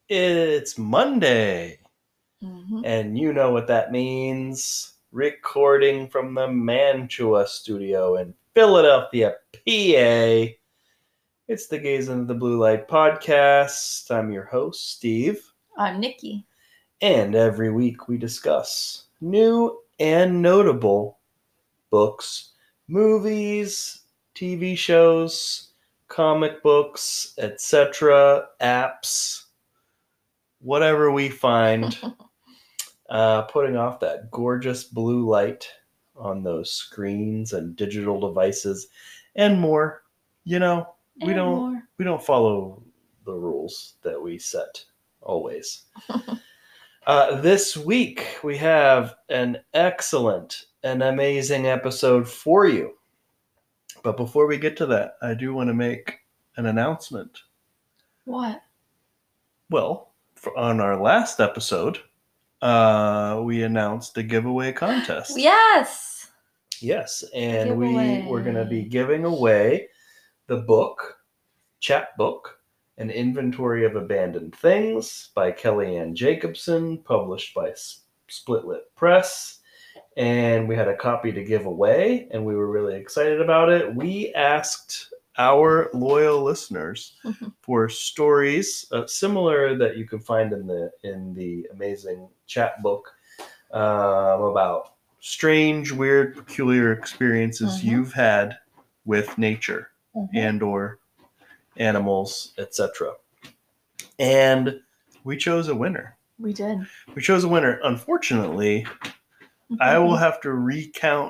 It's Monday, and you know what that means. Recording from the Mantua studio in Philadelphia, PA. It's the Gaze Into the Blue Light podcast. I'm your host, Steve. I'm Nikki. And every week we discuss new and notable books, movies, TV shows, comic books, etc., apps, whatever we find, putting off that gorgeous blue light on those screens and digital devices and more. You know, we don't follow the rules that we set always. This week we have an excellent and amazing episode for you. But before we get to that, I do want to make an announcement. What? Well, on our last episode, we announced a giveaway contest. Yes, and we're going to be giving away the book, Chapbook, An Inventory of Abandoned Things by Kellyanne Jacobson, published by Splitlip Press. And we had a copy to give away, and we were really excited about it. We asked our loyal listeners for stories similar that you can find in the amazing Chapbook about strange, weird, peculiar experiences you've had with nature and or animals, etc. And we chose a winner. We did. We chose a winner. Unfortunately, I will have to recap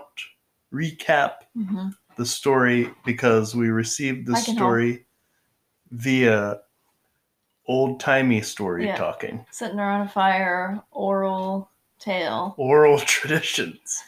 the story because we received the story via old-timey story talking. Sitting around a fire, oral tale. Oral traditions.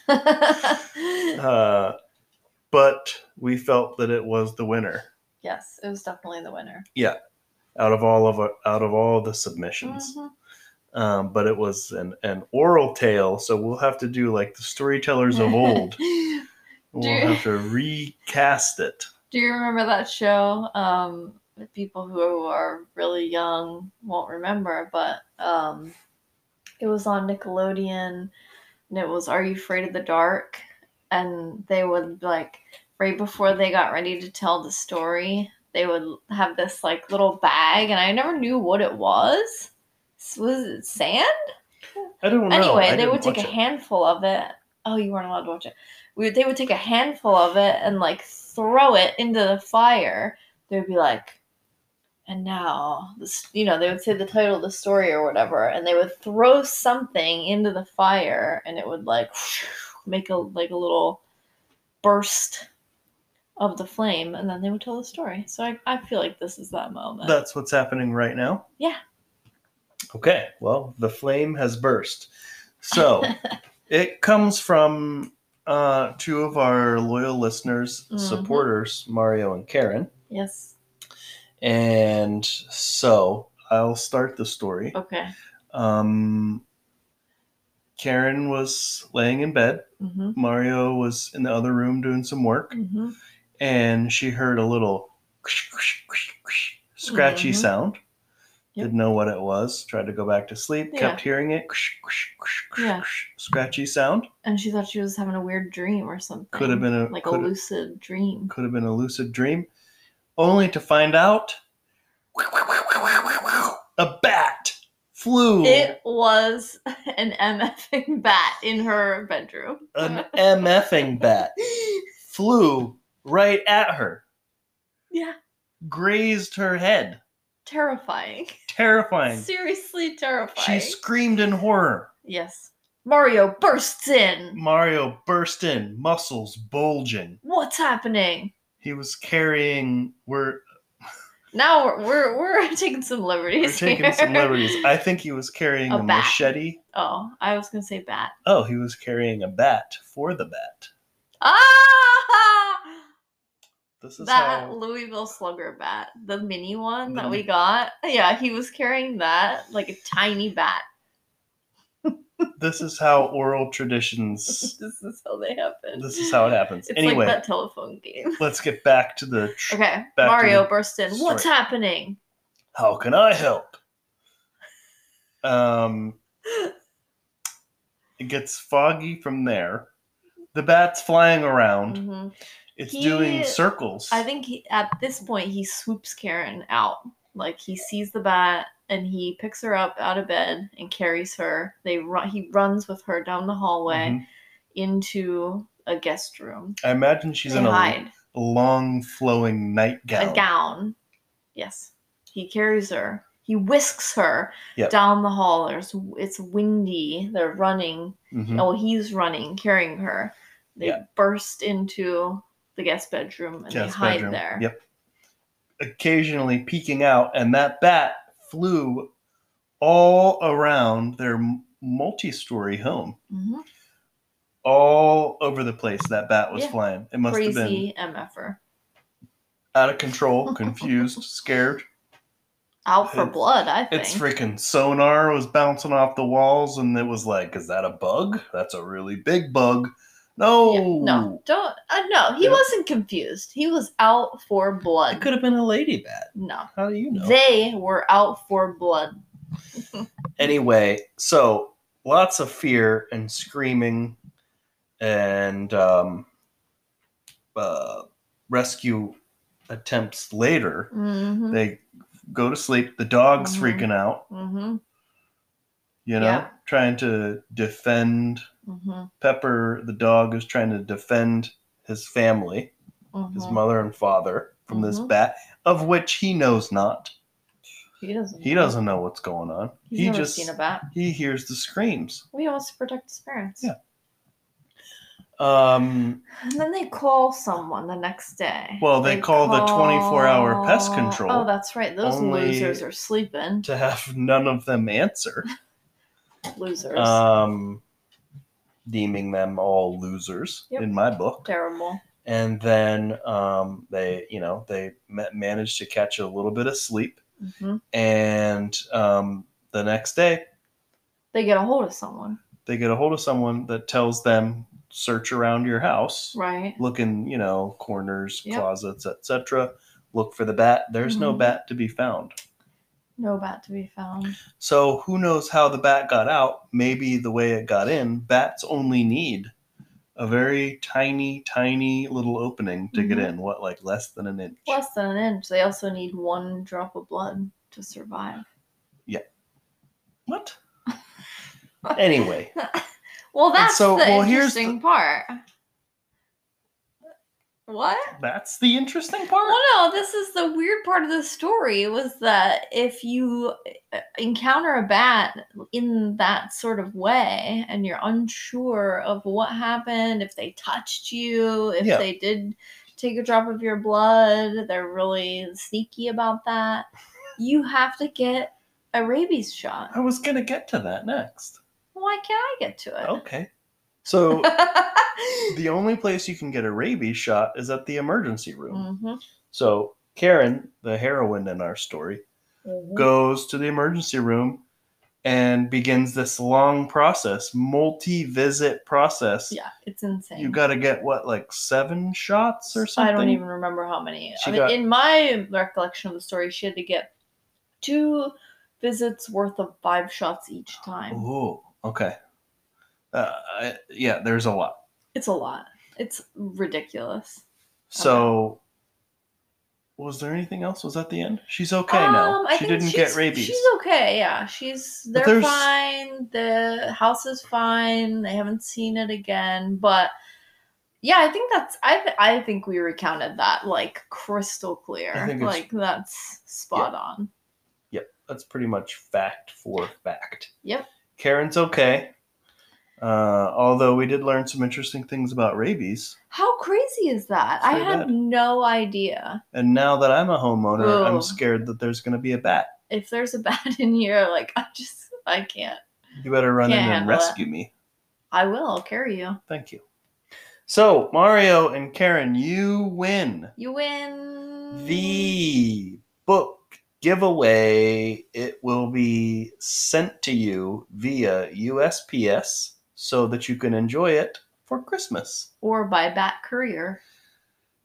But we felt that it was the winner. Yes, it was definitely the winner. Yeah, out of all the submissions. But it was an oral tale, so we'll have to do like the storytellers of old. We'll have to recast it. Do you remember that show? People who are really young won't remember, but it was on Nickelodeon, and it was Are You Afraid of the Dark? And they would, like, right before they got ready to tell the story, they would have this like little bag, and I never knew what it was. Was it sand? I don't know. Anyway, they would take a handful of it. Oh, you weren't allowed to watch it. They would take a handful of it and like throw it into the fire. They would be like, and now this, they would say the title of the story or whatever, and they would throw something into the fire, and it would like make a little burst of the flame, and then they would tell the story. So I feel like this is that moment. That's what's happening right now? Yeah. Okay, well, the flame has burst. So, it comes from two of our loyal listeners, supporters, Mario and Karen. Yes. And so, I'll start the story. Okay. Karen was laying in bed. Mario was in the other room doing some work. And she heard a little scratchy sound. Yep. Didn't know what it was. Tried to go back to sleep. Yeah. Kept hearing it. Scratchy sound. And she thought she was having a weird dream or something. Could have been a lucid dream. Could have been a lucid dream. Only to find out a bat flew. It was an MFing bat in her bedroom. An MFing bat flew right at her. Yeah. Grazed her head. Terrifying. Seriously terrifying. She screamed in horror. Yes. Mario bursts in. Muscles bulging. What's happening? He was carrying... Now we're taking some liberties. I think he was carrying a machete. Oh, I was going to say bat. Oh, he was carrying a bat for the bat. Ah! This is that Louisville Slugger bat, the mini one that we got. Yeah, he was carrying that like a tiny bat. This is how oral traditions. This is how they happen. This is how it happens. It's anyway, like that telephone game. Let's get back to the. Okay, Mario burst in. What's happening? How can I help? It gets foggy from there. The bat's flying around. Mm-hmm. It's doing circles. I think at this point he swoops Karen out. Like he sees the bat and he picks her up out of bed and carries her. He runs with her down the hallway into a guest room. I imagine she's in a long flowing nightgown. A gown. Yes. He carries her. He whisks her down the hall. It's windy. They're running. Mm-hmm. Oh, he's running, carrying her. They burst into the guest bedroom and they hide there. Yep. Occasionally peeking out, and that bat flew all around their multi-story home. Mm-hmm. All over the place, that bat was flying. It must have been crazy MFer. Out of control, confused, scared. Out for blood, I think. Its freaking sonar was bouncing off the walls, and it was like, is that a bug? That's a really big bug. No. Yeah, no, don't. No, he wasn't confused. He was out for blood. It could have been a lady bat. No. How do you know? They were out for blood. Anyway, so lots of fear and screaming and rescue attempts later. Mm-hmm. They go to sleep. The dog's freaking out. Mm-hmm. You know, trying to defend. Mm-hmm. Pepper, the dog, is trying to defend his family, his mother and father, from this bat, of which he knows not. He doesn't know what's going on. He's never seen a bat. He hears the screams. He wants to protect his parents. Yeah. And then they call someone the next day. Well, they call the 24-hour pest control. Oh, that's right. Those losers are sleeping. To have none of them answer. Losers. Deeming them all losers in my book. Terrible. And then they managed to catch a little bit of sleep. Mm-hmm. And the next day, they get a hold of someone. They get a hold of someone that tells them, search around your house. Right. Look in, corners, closets, etc. Look for the bat. There's no bat to be found. No bat to be found. So who knows how the bat got out? Maybe the way it got in. Bats only need a very tiny, tiny little opening to get in. What, like less than an inch? Less than an inch. They also need 1 drop of blood to survive. Yeah. What? Anyway. Well, that's the interesting part. What? That's the interesting part? Well, no, this is the weird part of the story, was that if you encounter a bat in that sort of way and you're unsure of what happened, if they touched you, if they did take a drop of your blood, they're really sneaky about that, you have to get a rabies shot. I was going to get to that next. Why can't I get to it? Okay. So the only place you can get a rabies shot is at the emergency room. Mm-hmm. So Karen, the heroine in our story, goes to the emergency room and begins this long process, multi-visit process. Yeah, it's insane. You got to get, 7 shots or something? I don't even remember how many. In my recollection of the story, she had to get 2 visits worth of 5 shots each time. Oh, okay. There's a lot. It's a lot. It's ridiculous. So, was there anything else? Was that the end? She's okay now. She didn't get rabies. She's okay, yeah. They're fine. The house is fine. They haven't seen it again. But, yeah, I think I think we recounted that, crystal clear. I think that's spot on. Yep, that's pretty much fact for fact. Yep. Karen's okay. Although we did learn some interesting things about rabies. How crazy is that? I had no idea. And now that I'm a homeowner, I'm scared that there's going to be a bat. If there's a bat in here, I can't. You better run in and rescue me. I will. I'll carry you. Thank you. So, Mario and Karen, you win. You win. The book giveaway. It will be sent to you via USPS. So that you can enjoy it for Christmas. Or by bat courier.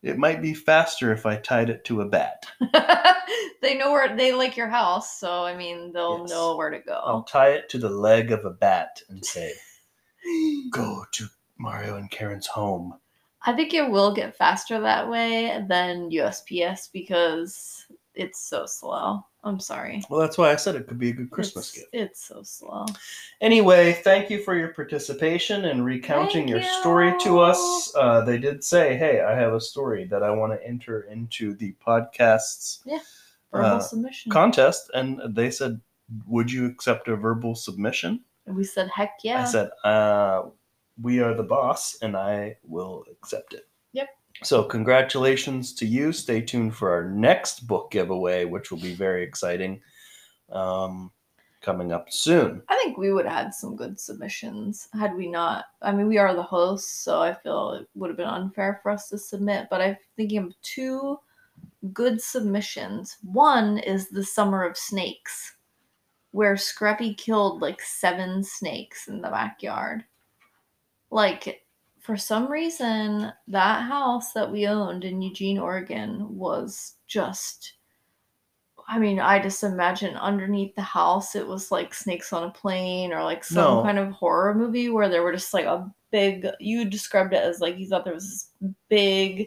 It might be faster if I tied it to a bat. They know where they like your house, so I mean they'll Yes. know where to I'll go. tie it to the leg of a bat and say, "Go to Mario and Karen's home." I think it will get faster that way than USPS because it's so slow. I'm sorry. Well, that's why I said it could be a good Christmas gift. It's so slow. Anyway, thank you for your participation and recounting Thank your you. story to us. They did say, hey, I have a story that I want to enter into the podcast's Verbal submission. contest. And they said, would you accept a verbal submission? And we said, heck yeah. I said, we are the boss, and I will accept it. Yep. So congratulations to you. Stay tuned for our next book giveaway, which will be very exciting. Coming up soon. I think we would have had some good submissions had we not. I mean, we are the hosts, so I feel it would have been unfair for us to submit. But I'm thinking of two good submissions. One is The Summer of Snakes, where Scrappy killed like 7 snakes in the backyard. Like, for some reason, that house that we owned in Eugene, Oregon was just... I mean, I just imagine underneath the house it was like Snakes on a Plane or like some kind of horror movie where there were just like a big... You described it as like you thought there was this big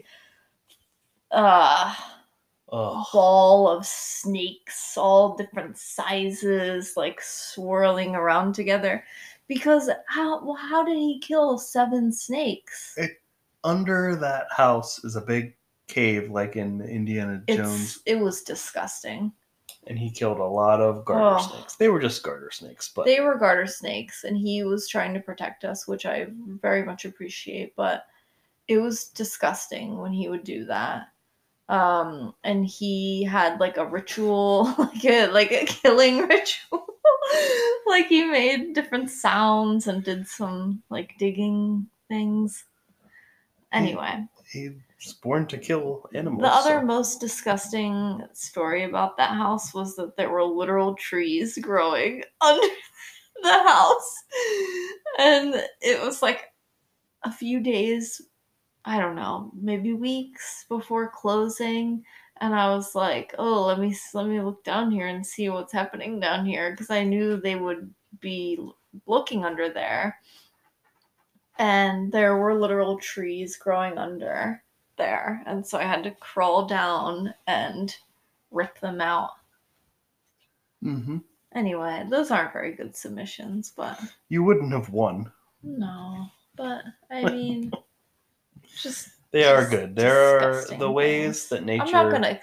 ball of snakes, all different sizes, like swirling around together. Because how did he kill 7 snakes? Under that house is a big cave, like in Indiana Jones. It was disgusting. And he killed a lot of garter snakes. They were just garter snakes, but they were garter snakes, and he was trying to protect us, which I very much appreciate. But it was disgusting when he would do that. And he had like a ritual, like a killing ritual. Like he made different sounds and did some like digging things. Anyway, he was born to kill animals. The other most disgusting story about that house was that there were literal trees growing under the house, and it was like a few days, I don't know, maybe weeks before closing, and I was like, oh, let me look down here and see what's happening down here, because I knew they would be looking under there. And there were literal trees growing under there, and so I had to crawl down and rip them out. Mm-hmm. Anyway, those aren't very good submissions, but... You wouldn't have won. No, but, I mean... They are good. There are the ways that nature... I'm not gonna...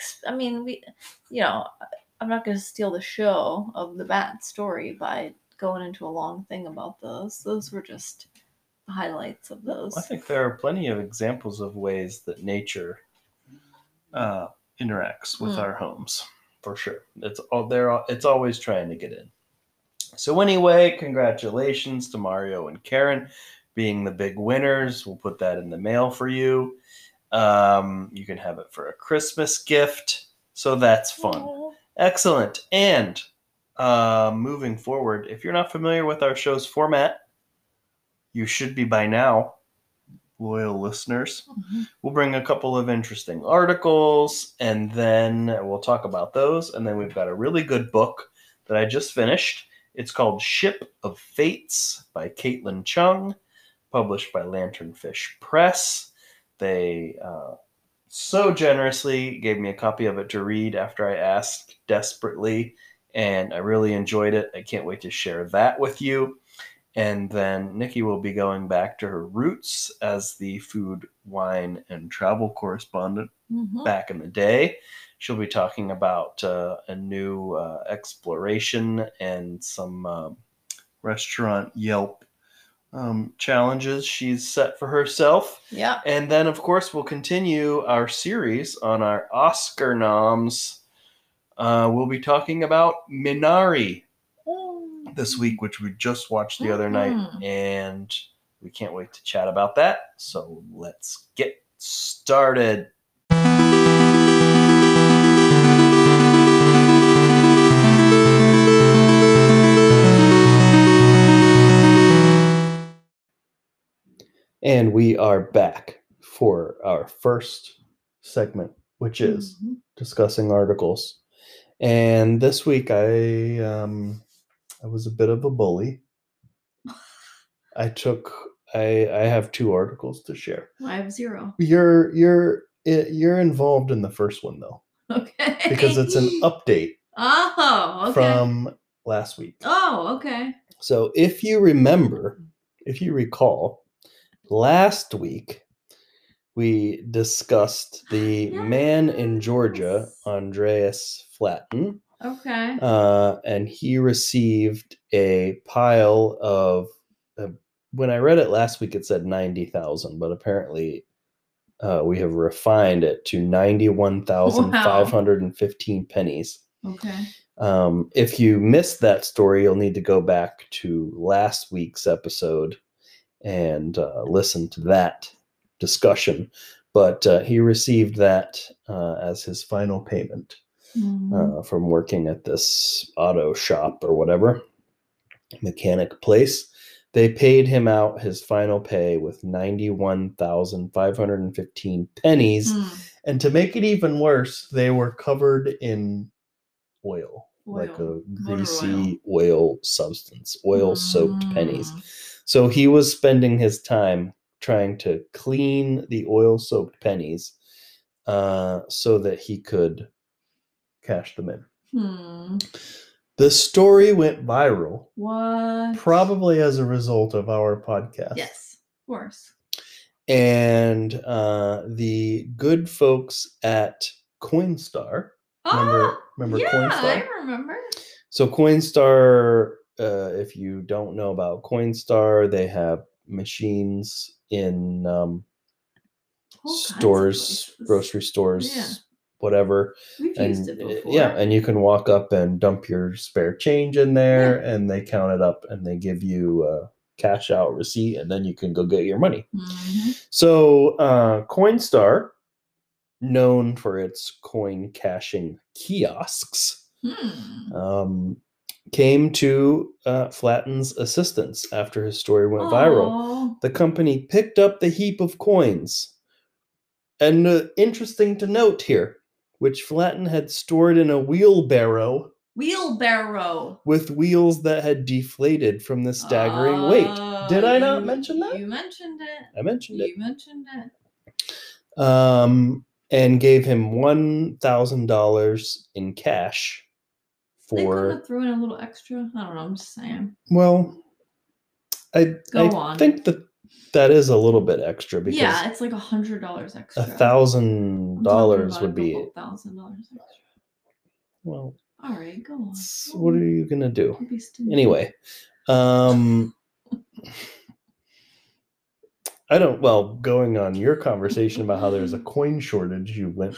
I'm not gonna steal the show of the bat story by going into a long thing about those. Those were just highlights of those. I think there are plenty of examples of ways that nature interacts with our homes, for sure. It's always trying to get in. So anyway, congratulations to Mario and Karen being the big winners. We'll put that in the mail for you. You can have it for a Christmas gift. So that's fun. Aww. Excellent. And moving forward, if you're not familiar with our show's format, you should be by now, loyal listeners. Mm-hmm. We'll bring a couple of interesting articles, and then we'll talk about those. And then we've got a really good book that I just finished. It's called Ship of Fates by Caitlin Chung, published by Lanternfish Press. They so generously gave me a copy of it to read after I asked desperately, and I really enjoyed it. I can't wait to share that with you. And then Nikki will be going back to her roots as the food, wine, and travel correspondent back in the day. She'll be talking about a new exploration and some restaurant Yelp challenges she's set for herself. Yeah. And then, of course, we'll continue our series on our Oscar noms. We'll be talking about Minari this week, which we just watched the other night, and we can't wait to chat about that. So let's get started. And we are back for our first segment, which is Mhm. discussing articles. And this week I was a bit of a bully. I have 2 articles to share. I have 0. You're involved in the first one though, Okay. because it's an update Oh, okay. from last week. Oh, okay. So if you recall, last week we discussed the man in Georgia, Yes. Andreas Flatten, Okay. and he received a pile of. When I read it last week, it said 90,000, but apparently we have refined it to 91,515 pennies. Okay. If you missed that story, you'll need to go back to last week's episode and listen to that discussion. But he received that as his final payment from working at this auto shop or whatever, mechanic place. They paid him out his final pay with 91,515 pennies. And to make it even worse, they were covered in oil. Like a greasy oil substance, oil-soaked pennies. So he was spending his time trying to clean the oil-soaked pennies so that he could cash them in. The story went viral. What? Probably as a result of our podcast. Yes, of course. And the good folks at Coinstar. Remember yeah, Coinstar? I remember. So Coinstar, if you don't know about Coinstar, they have machines in stores, grocery stores, whatever. We've used it before. Yeah, and you can walk up and dump your spare change in there, and they count it up, and they give you a cash out receipt, and then you can go get your money. So Coinstar, known for its coin cashing kiosks, came to Flatten's assistance after his story went viral. The company picked up the heap of coins. And interesting to note here, which Flatten had stored in a wheelbarrow. With wheels that had deflated from the staggering weight. Did I not mention that? You mentioned it. I mentioned it. You mentioned it. And gave him $1,000 in cash. They could have thrown in a little extra. I don't know. I'm just saying. Well, I think that is a little bit extra because it's like $100 extra. $1,000 would be $1,000 extra. Well, all right, go on. What are you gonna do? Anyway, I don't. Well, going on your conversation about how there's a coin shortage, you went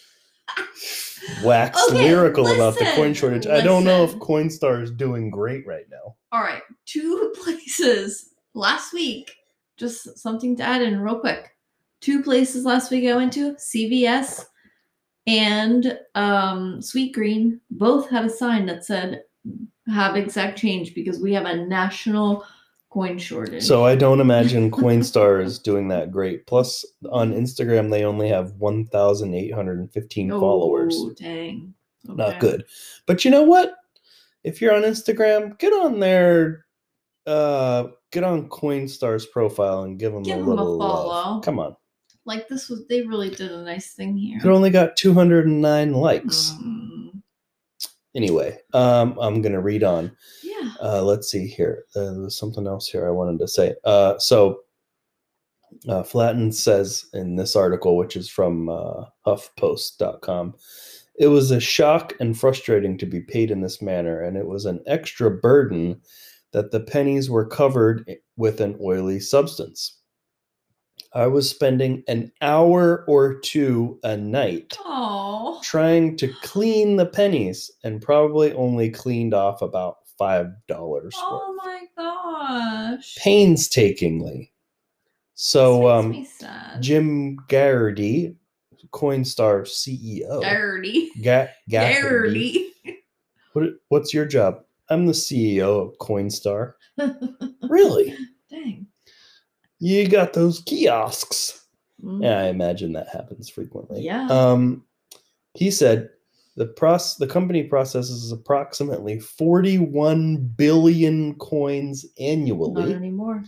lyrical about the coin shortage. I don't know if Coinstar is doing great right now. All right, 2 places last week. Just something to add in real quick. 2 places last week I went to, CVS and Sweet Green. Both had a sign that said, have exact change because we have a national coin shortage. So I don't imagine Coinstar is doing that great. Plus, on Instagram, they only have 1,815 followers. Oh, dang. Okay. Not good. But you know what? If you're on Instagram, get on there. Get on Coinstar's profile and give them a little follow. love. Come on. Like they really did a nice thing here. It only got 209 likes. Anyway, I'm gonna read on. Yeah. Let's see here. There's something else here I wanted to say. So Flatten says in this article, which is from HuffPost.com, it was a shock and frustrating to be paid in this manner, and it was an extra burden that the pennies were covered with an oily substance. I was spending an hour or 2 a night trying to clean the pennies and probably only cleaned off about $5 worth. Oh my gosh. Painstakingly. So this makes me sad. Jim Garrity, Coinstar CEO. Garrity. What's your job? I'm the CEO of Coinstar. Really? Dang. You got those kiosks. Yeah, I imagine that happens frequently. Yeah. He said the company processes approximately 41 billion coins Not annually. anymore.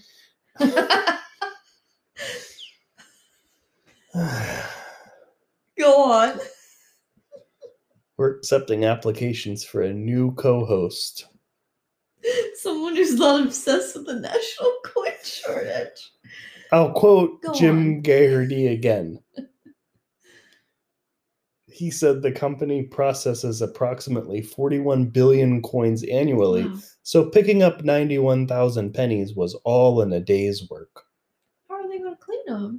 Go on. We're accepting applications for a new co-host. Someone who's not obsessed with the national coin shortage. I'll quote Go Jim on. Geraghty again. He said the company processes approximately 41 billion coins annually, Wow. so picking up 91,000 pennies was all in a day's work. How are they going to clean them?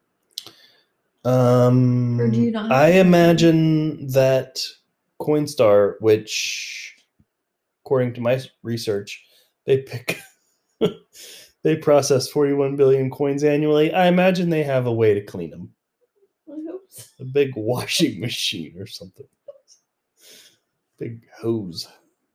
Or do you not have I to clean them? imagine that Coinstar, which, according to my research, they process 41 billion coins annually. I imagine they have a way to clean them. I hope so. A big washing machine or something. Big hose.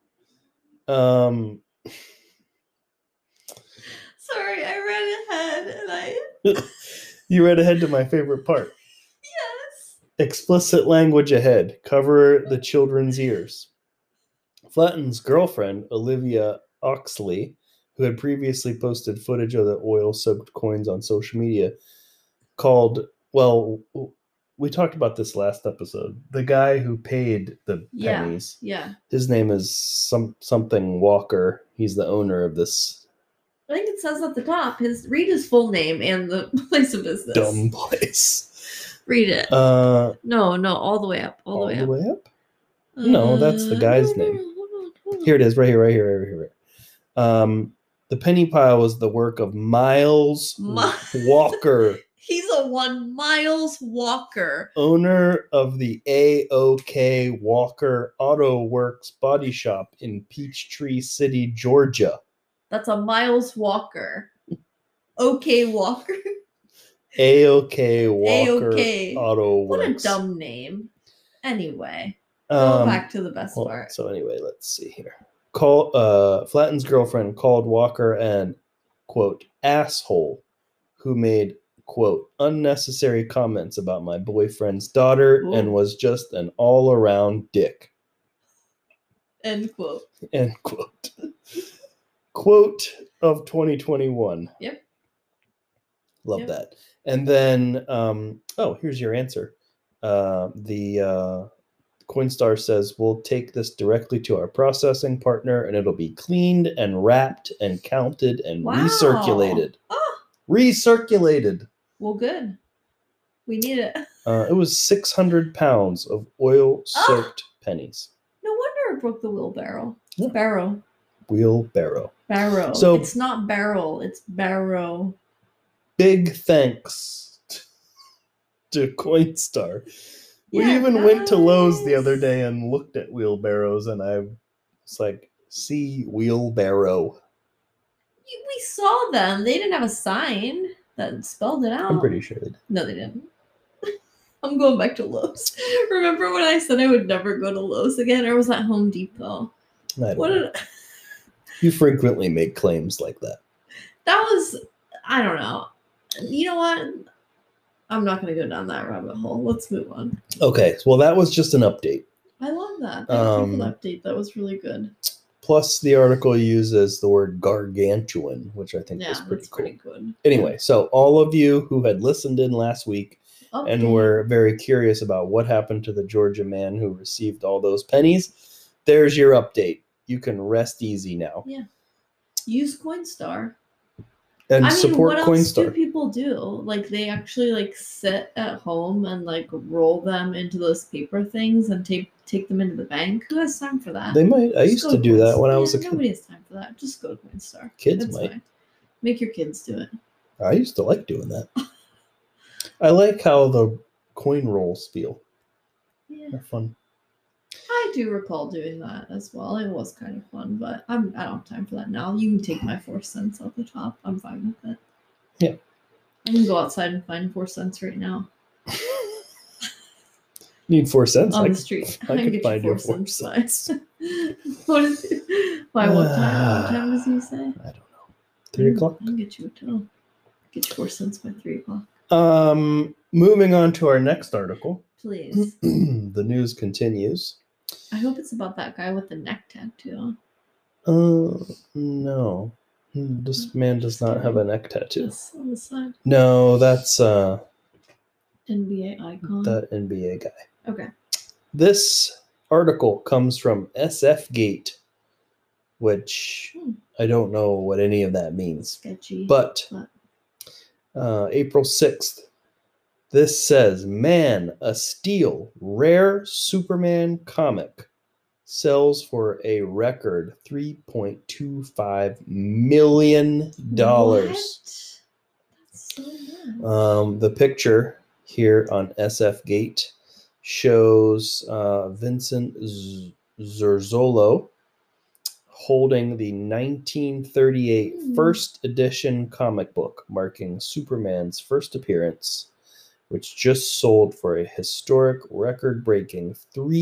Sorry, I ran ahead and I. You read ahead to my favorite part. Yes. Explicit language ahead. Cover the children's ears. Flatten's girlfriend, Olivia Oxley, who had previously posted footage of the oil-soaked coins on social media, called, well, we talked about this last episode. The guy who paid the pennies. Yeah. His name is something Walker. He's the owner of this I think it says at the top. Read his full name and the place of business. dumb place. Read it. No, all the way up. All the way up. No, that's the guy's name. Hold on. Here it is, right here. The penny pile was the work of Miles Walker. He's a one Miles Walker, owner of the A.O.K. Walker Auto Works body shop in Peachtree City, Georgia. That's a Miles Walker. OK Walker. A.O.K. Walker A-OK. Auto What Works. a dumb name. Anyway, go back to the best part. So anyway, let's see here. Flatten's girlfriend called Walker an, quote, asshole who made, quote, unnecessary comments about my boyfriend's daughter and was just an all-around dick. End quote. End quote. Quote of 2021. Yep. Love that. And then, here's your answer. The Coinstar says, we'll take this directly to our processing partner and it'll be cleaned and wrapped and counted and recirculated. Oh. Recirculated. Well, good. We need it. It was 600 pounds of oil-soaked pennies. No wonder it broke the wheelbarrow. Yeah. Barrow. Wheelbarrow. Barrow. So it's not barrel, it's barrow. Big thanks to Coinstar. We even went to Lowe's the other day and looked at wheelbarrows, and I was like, see wheelbarrow. We saw them. They didn't have a sign that spelled it out. I'm pretty sure they did. No, they didn't. I'm going back to Lowe's. Remember when I said I would never go to Lowe's again, or was that Home Depot? You frequently make claims like that. That was, I don't know. You know what? I'm not going to go down that rabbit hole. Let's move on. Okay, well, that was just an update. I love that. Thank you for the update. That was really good. Plus, the article uses the word gargantuan, which I think is pretty cool. Pretty good. Anyway, so all of you who had listened in last week and were very curious about what happened to the Georgia man who received all those pennies, there's your update. You can rest easy now. Yeah. Use Coinstar. And support what Coinstar. else do people do? Like, they actually sit at home and roll them into those paper things and take them into the bank. Who has time for that? They might. I used to do that when I was a kid. Nobody has time for that. Just go to Coinstar. Kids might. Fine. Make your kids do it. I used to like doing that. I like how the coin rolls feel. Yeah. They're fun. I do recall doing that as well. It was kind of fun, but I don't have time for that now. You can take my 4 cents off the top. I'm fine with it. Yeah. I can go outside and find 4 cents right now. Need 4 cents? On the street. I could get find you your 4 cents. What is it? By what time? What time does he say? I don't know. 3 o'clock? I can get you a total. Get you 4 cents by 3 o'clock. Moving on to our next article. Please. The news continues. I hope it's about that guy with the neck tattoo. No. This man does not have a neck tattoo. Just on the side. No, that's NBA icon. that NBA guy. Okay. This article comes from SFgate, which I don't know what any of that means. Sketchy. But April 6th, this says, "Man, a steal, rare Superman comic sells for a record $3.25 million." What? That's so much. The picture here on SFgate shows Vincent Zerzolo holding the 1938 first edition comic book marking Superman's first appearance, which just sold for a historic record-breaking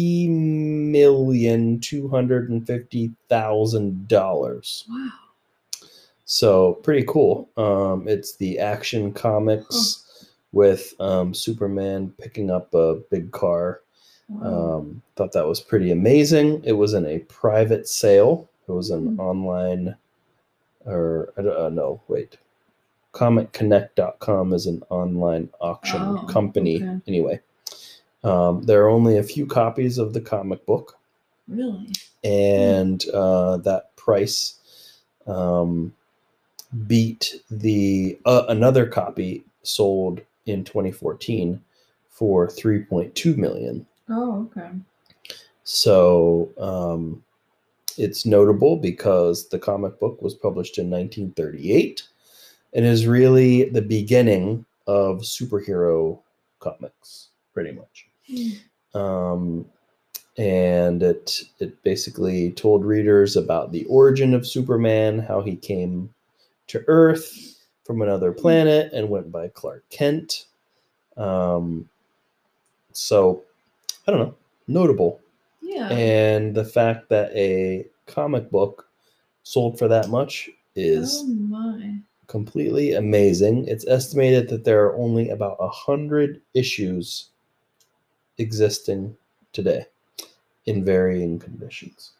$3,250,000. Wow. So pretty cool. It's the Action Comics with Superman picking up a big car. Wow. Thought that was pretty amazing. It was in a private sale. It was an online, or I don't know. Wait, ComicConnect.com is an online auction company. Okay. Anyway, there are only a few copies of the comic book. Really? And that price beat the another copy sold in 2014 for $3.2 million. Oh, okay. So it's notable because the comic book was published in 1938 and is really the beginning of superhero comics, pretty much. And it basically told readers about the origin of Superman, how he came to Earth from another planet and went by Clark Kent. So, I don't know, notable. Yeah. And the fact that a comic book sold for that much is completely amazing. It's estimated that there are only about 100 issues existing today in varying conditions.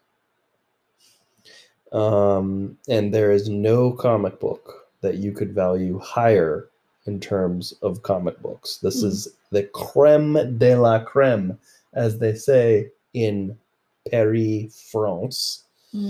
And there is no comic book that you could value higher in terms of comic books. This is the creme de la creme, as they say in Paris, France.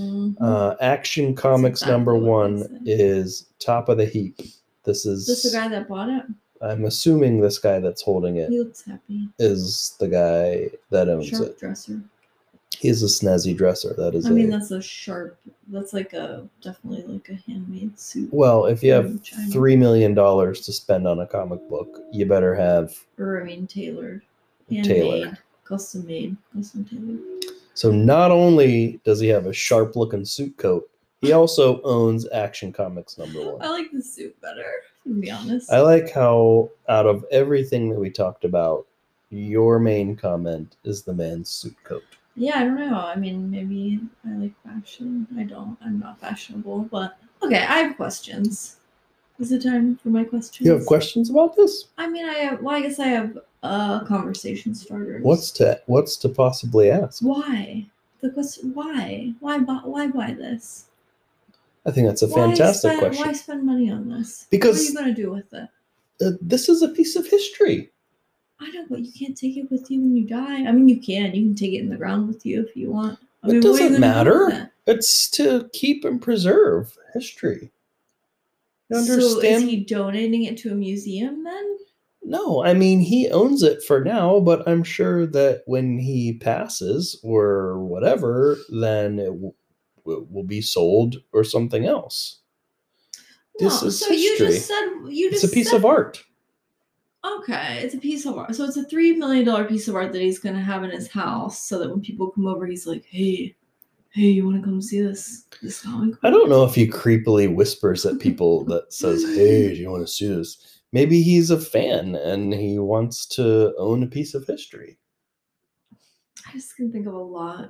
Action Comics #1 is top of the heap. This is the guy that bought it? I'm assuming this guy that's holding it He looks happy. Is the guy that owns Sharp it. dresser. He's a snazzy dresser. That is. That's a sharp. That's definitely like a handmade suit. Well, if you have $3 million to spend on a comic book, you better have. Tailored, handmade, custom made, custom tailored. So not only does he have a sharp looking suit coat, he also owns Action Comics #1. I like the suit better, to be honest. I like how out of everything that we talked about, your main comment is the man's suit coat. Yeah, I don't know. I mean, maybe I like fashion. I don't. I'm not fashionable, but okay. I have questions. Is it time for my questions? You have questions about this? I mean, I have. Well, I guess I have conversation starters. What's to possibly ask? Why? The question. Why? Why buy this? I think that's a fantastic question. Why spend money on this? Because what are you going to do with it? This is a piece of history. I know, but you can't take it with you when you die. I mean, you can. You can take it in the ground with you if you want. It doesn't matter. It's to keep and preserve history. You understand? So is he donating it to a museum then? No, I mean, he owns it for now, but I'm sure that when he passes or whatever, then it will be sold or something else. This is history. You just said it's a piece of art. Okay, it's a piece of art. So it's a $3 million piece of art that he's going to have in his house so that when people come over, he's like, hey, you want to come see this comic book? I don't know if he creepily whispers at people that says, hey, do you want to see this? Maybe he's a fan and he wants to own a piece of history. I just can think of a lot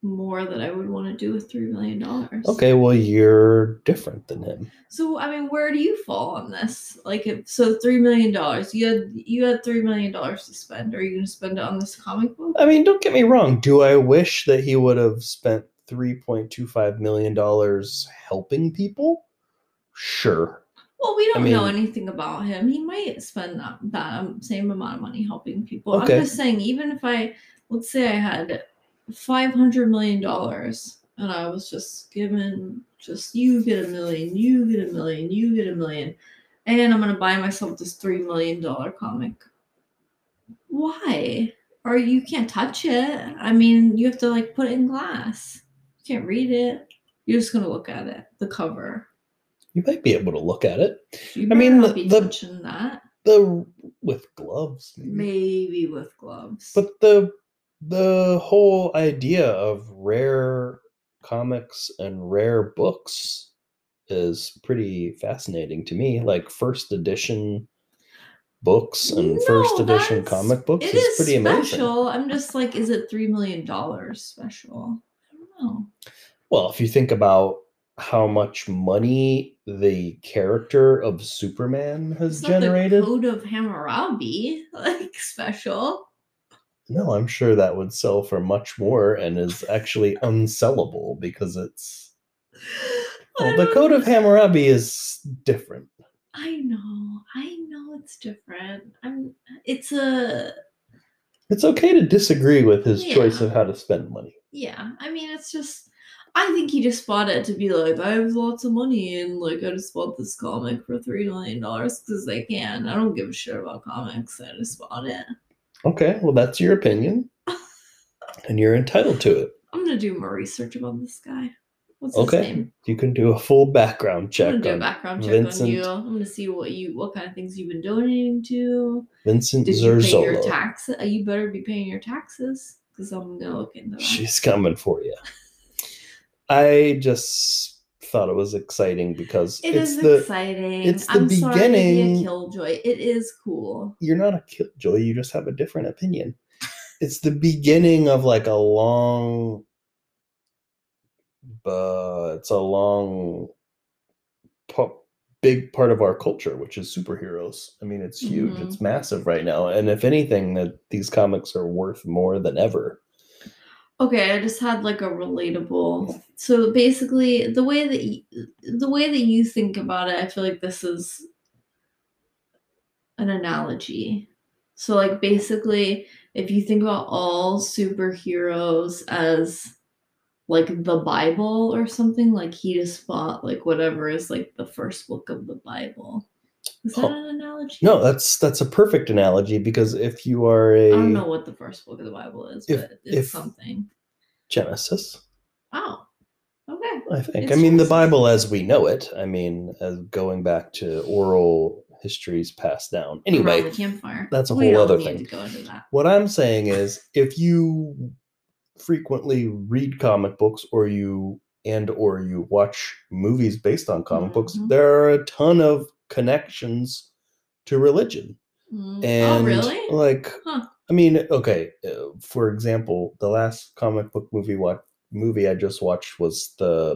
more that I would want to do with $3 million. Okay, well, you're different than him. So I mean, where do you fall on this? Like, if so, $3 million. You had $3 million to spend. Are you going to spend it on this comic book? I mean, don't get me wrong. Do I wish that he would have spent $3.25 million helping people? Sure. Well, we don't I know mean- anything about him. He might spend that same amount of money helping people. Okay. I'm just saying, even if let's say I had $500 million and I was just given, you get $1 million, you get $1 million, you get $1 million, and I'm going to buy myself this $3 million comic. Why? Or you can't touch it. I mean, you have to like put it in glass. You can't read it. You're just going to look at it, the cover. You might be able to look at it. You I mean, not be touching that. With gloves, Maybe with gloves. But the whole idea of rare comics and rare books is pretty fascinating to me. Like first edition books and first edition comic books is pretty special. amazing. I'm just like, is it $3 million special? I don't know. Well, if you think about how much money the character of Superman has generated. The Code of Hammurabi, like special. No, I'm sure that would sell for much more and is actually unsellable because it's. Well, the Code of Hammurabi is different. I know it's different. It's okay to disagree with his choice of how to spend money. Yeah, I mean, it's just. I think he just bought it to be like, I have lots of money and like I just bought this comic for $3 million because I can. I don't give a shit about comics. I just bought it. Okay, well that's your opinion. And you're entitled to it. I'm gonna do more research about this guy. What's his name? You can do a full background check. I'm gonna do a background check on you. I'm gonna see what kind of things you've been donating to. Vincent Did Zerzolo. You pay your taxes? You better be paying your taxes because I'm gonna look into that. She's coming for you. I just thought it was exciting because it's exciting. It's the beginning. Sorry to be a killjoy. It is cool. You're not a killjoy. You just have a different opinion. It's the beginning of like a long. It's a long, big part of our culture, which is superheroes. I mean, it's huge. Mm-hmm. It's massive right now. And if anything, that these comics are worth more than ever. Okay, I just had like a relatable. So basically, the way that you think about it, I feel like this is an analogy. So like basically, if you think about all superheroes as like the Bible or something, like he just bought like whatever is like the first book of the Bible. Is that an analogy? No, that's a perfect analogy because if you are I don't know what the first book of the Bible is, but it's something. Genesis. Oh, okay. I think. I mean, Genesis. The Bible as we know it. I mean, as going back to oral histories passed down. Anyway, around the campfire. That's a whole other thing. To go into that. What I'm saying is, if you frequently read comic books or you watch movies based on comic books, there are a ton of connections to religion. And really? Like, I mean, okay, for example, the last comic book movie I just watched was the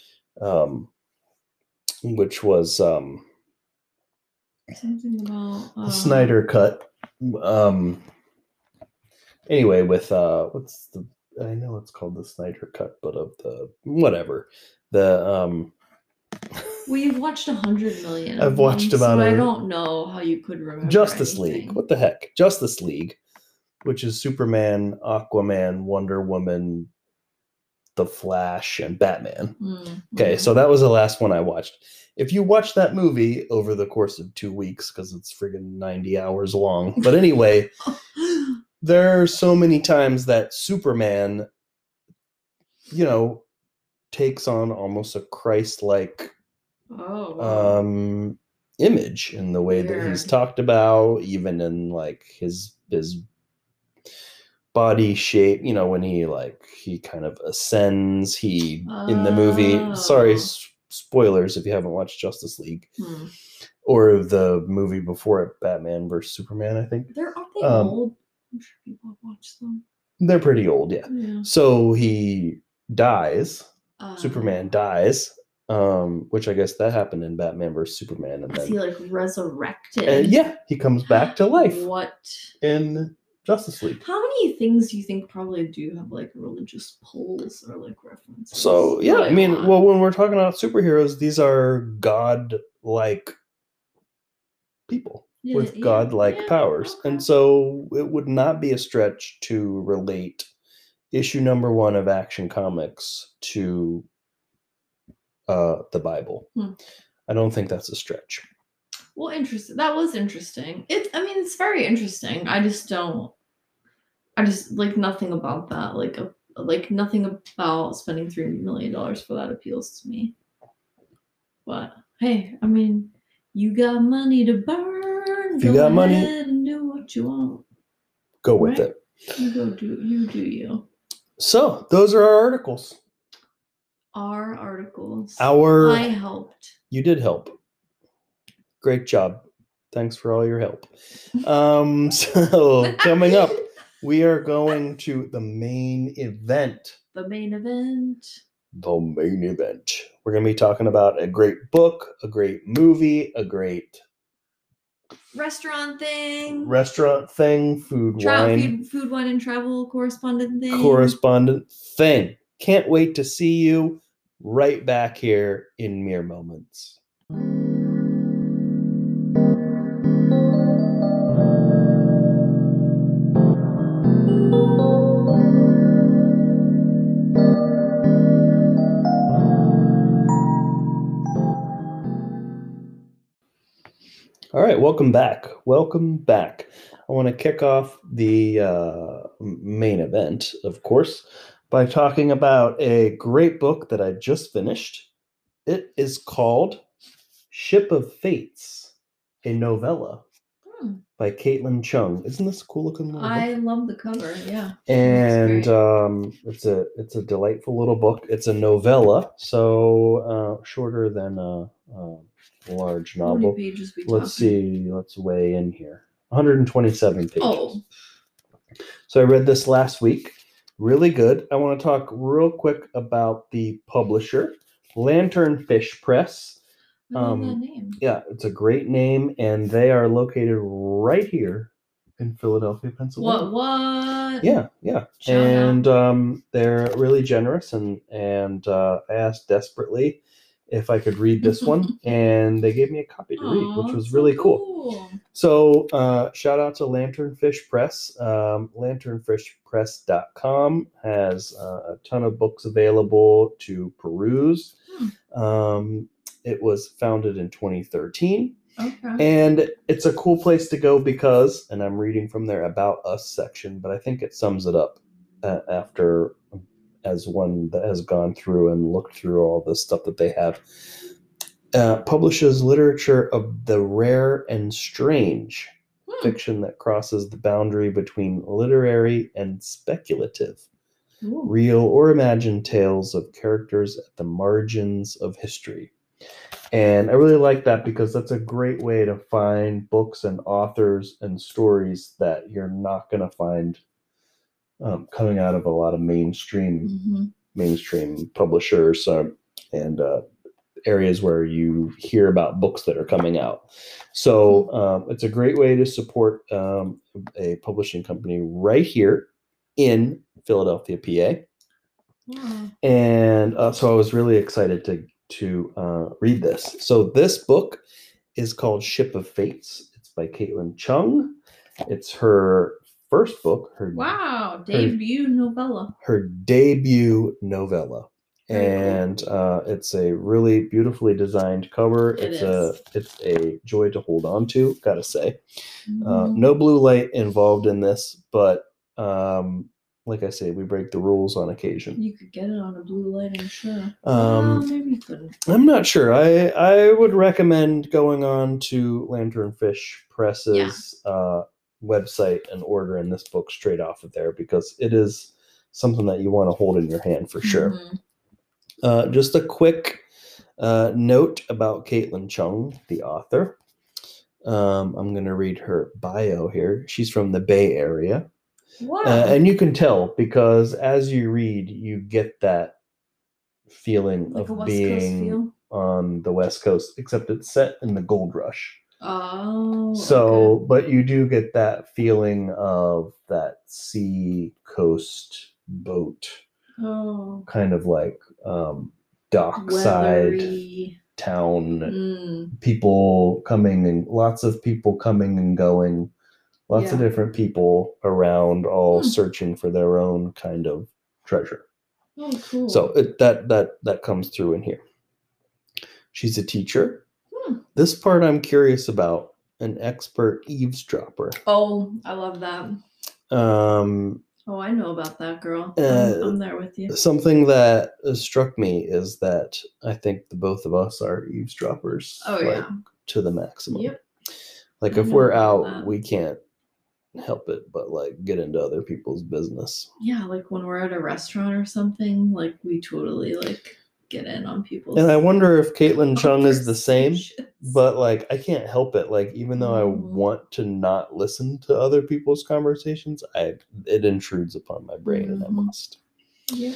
which was something about the Snyder Cut. Anyway, with I know it's called the Snyder Cut, but of the whatever. The Well, you've watched 100 million. I've watched about. So I don't know how you could remember. Justice League. What the heck? Justice League, which is Superman, Aquaman, Wonder Woman, The Flash, and Batman. Okay, so that was the last one I watched. If you watch that movie over the course of 2 weeks, because it's friggin' 90 hours long. But anyway, there are so many times that Superman, takes on almost a Christ-like image in the way that he's talked about, even in like his body shape, when he kind of ascends, in the movie, sorry, spoilers if you haven't watched Justice League or the movie before it, Batman versus Superman, I think. Aren't they old? I'm sure people have watched them. They're pretty old, yeah. Yeah. So he dies. Superman dies, which I guess that happened in Batman vs Superman, and Is then he like resurrected? yeah, he comes back to life What? in Justice League. How many things do you think probably do have like religious pulls or like references? So yeah, Probably I a mean, lot. well, when we're talking about superheroes, these are god-like people with god-like powers, okay. and so it would not be a stretch to relate issue number 1 of Action Comics to the Bible. I don't think that's a stretch. Well, interesting. That was interesting. I mean, it's very interesting. I just like nothing about that. Like nothing about spending $3 million for that appeals to me. But hey, I mean, you got money to burn. If you got money, and do what you want. Go with it. You go do you. So those are our articles. Our articles. I helped. You did help. Great job. Thanks for all your help. So coming up, we are going to the main event. The main event. We're going to be talking about a great book, a great movie, a great restaurant thing, food, wine, and travel correspondent thing. Can't wait to see you right back here in mere moments. All right, welcome back. I want to kick off the main event, of course, by talking about a great book that I just finished. It is called Ship of Fates, a novella by Caitlin Chung. Isn't this a cool looking little book? I love the cover, yeah. And it's a delightful little book. It's a novella, so shorter than a large novel. How many pages Let's see. Let's weigh in here. 127 pages. Oh. So I read this last week. Really good. I want to talk real quick about the publisher, Lanternfish Press. I love that name. Yeah, it's a great name, and they are located right here in Philadelphia, Pennsylvania. What? Yeah. And they're really generous, and I asked desperately if I could read this one, and they gave me a copy to read, which was really cool. So shout out to Lanternfish Press. Lanternfishpress.com has a ton of books available to peruse. It was founded in 2013. Okay. And it's a cool place to go because, and I'm reading from their About Us section, but I think it sums it up after, as one that has gone through and looked through all the stuff that they have. Publishes literature of the rare and strange, fiction that crosses the boundary between literary and speculative. Real or imagined tales of characters at the margins of history. And I really like that because that's a great way to find books and authors and stories that you're not going to find coming out of a lot of mainstream publishers and areas where you hear about books that are coming out. So it's a great way to support a publishing company right here in Philadelphia, PA. Yeah. And so I was really excited to read this. So this book is called Ship of Fates. It's by Caitlin Chung. It's her first book. Debut novella. Her debut novella. And it's a really beautifully designed cover. It's a joy to hold on to, gotta say. No blue light involved in this, but like I say, we break the rules on occasion. You could get it on a blue light, I'm sure. Maybe you couldn't. I'm not sure. I would recommend going on to Lanternfish Press's website and ordering this book straight off of there because it is something that you want to hold in your hand for sure. Just a quick note about Caitlin Chung, the author. I'm going to read her bio here. She's from the Bay Area. Wow. And you can tell because as you read, you get that feeling Like a of West Coast being feel? on the West Coast, except it's set in the gold rush. Oh. So, but you do get that feeling of that sea coast boat, Oh. kind of like dockside Weathery. town, Mm. people coming and lots of people coming and going, lots of Yeah. different people around, all Hmm. searching for their own kind of treasure. Oh, cool. So that comes through in here. She's a teacher. This part I'm curious about. An expert eavesdropper. Oh, I love that. Oh, I know about that, girl. I'm there with you. Something that struck me is that I think the both of us are eavesdroppers. Oh, yeah. To the maximum. Yep. Like I if know we're about out, that. we can't help it but like get into other people's business. Yeah, like when we're at a restaurant or something, like we totally like get in on people's. And I wonder if Caitlin Chung is the same, conversations. but like I can't help it. Like even though I Mhm. want to not listen to other people's conversations, it intrudes upon my brain and I Mhm. must. Yeah.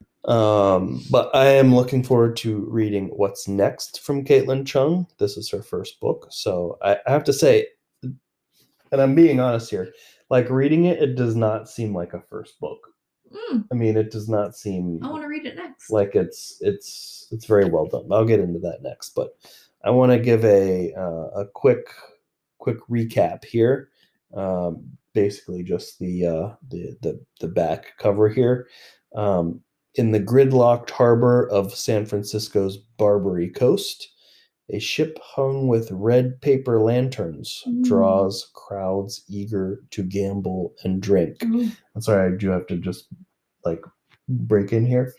But I am looking forward to reading what's next from Caitlin Chung. This is her first book, so I have to say, and I'm being honest here, like reading it, it does not seem like a first book. I mean, it does not seem. I want to read it next. Like it's very well done. I'll get into that next, but I want to give a quick recap here. Basically, just the back cover here. In the gridlocked harbor of San Francisco's Barbary Coast, a ship hung with red paper lanterns draws crowds eager to gamble and drink. I'm sorry, I do have to just like break in here.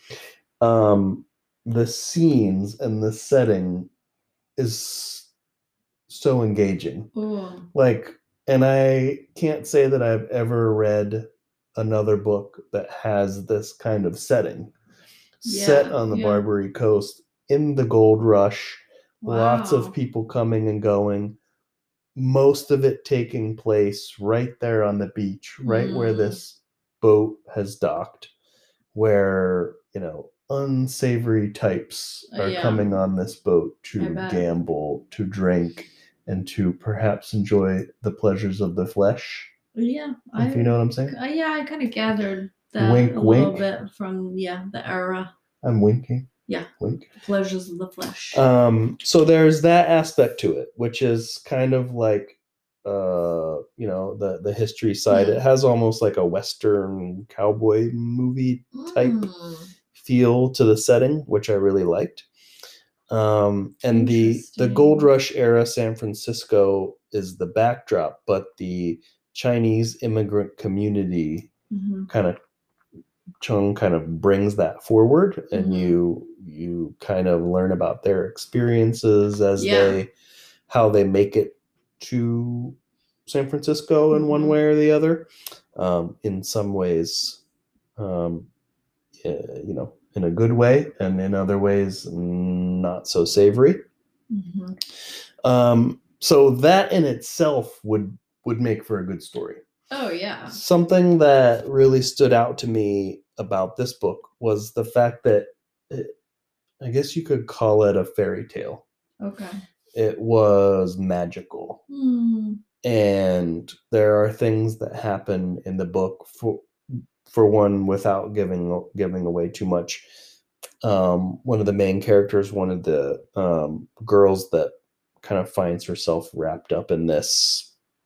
The scenes and the setting is so engaging. Like, and I can't say that I've ever read another book that has this kind of setting. Set on the Barbary Coast in the gold rush, lots of people coming and going, most of it taking place right there on the beach, right where this boat has docked, where, you know, unsavory types are coming on this boat to gamble, to drink, and to perhaps enjoy the pleasures of the flesh. Yeah. If you know what I'm saying? Yeah, I kind of gathered that wink, a little bit from, the era. I'm winking. Yeah. Wink. Pleasures of the flesh. So there's that aspect to it, which is kind of like, you know, the history side. It has almost like a Western cowboy movie type feel to the setting, which I really liked. And the Gold Rush era San Francisco is the backdrop, but the Chinese immigrant community Chung kind of brings that forward, and you kind of learn about their experiences as how they make it to San Francisco in one way or the other. In some ways, you know, in a good way, and in other ways, not so savory. So that in itself would make for a good story. Oh, yeah. Something that really stood out to me about this book was the fact that I guess you could call it a fairy tale. Okay. It was magical. And there are things that happen in the book for one, without giving away too much. One of the main characters, one of the girls that kind of finds herself wrapped up in this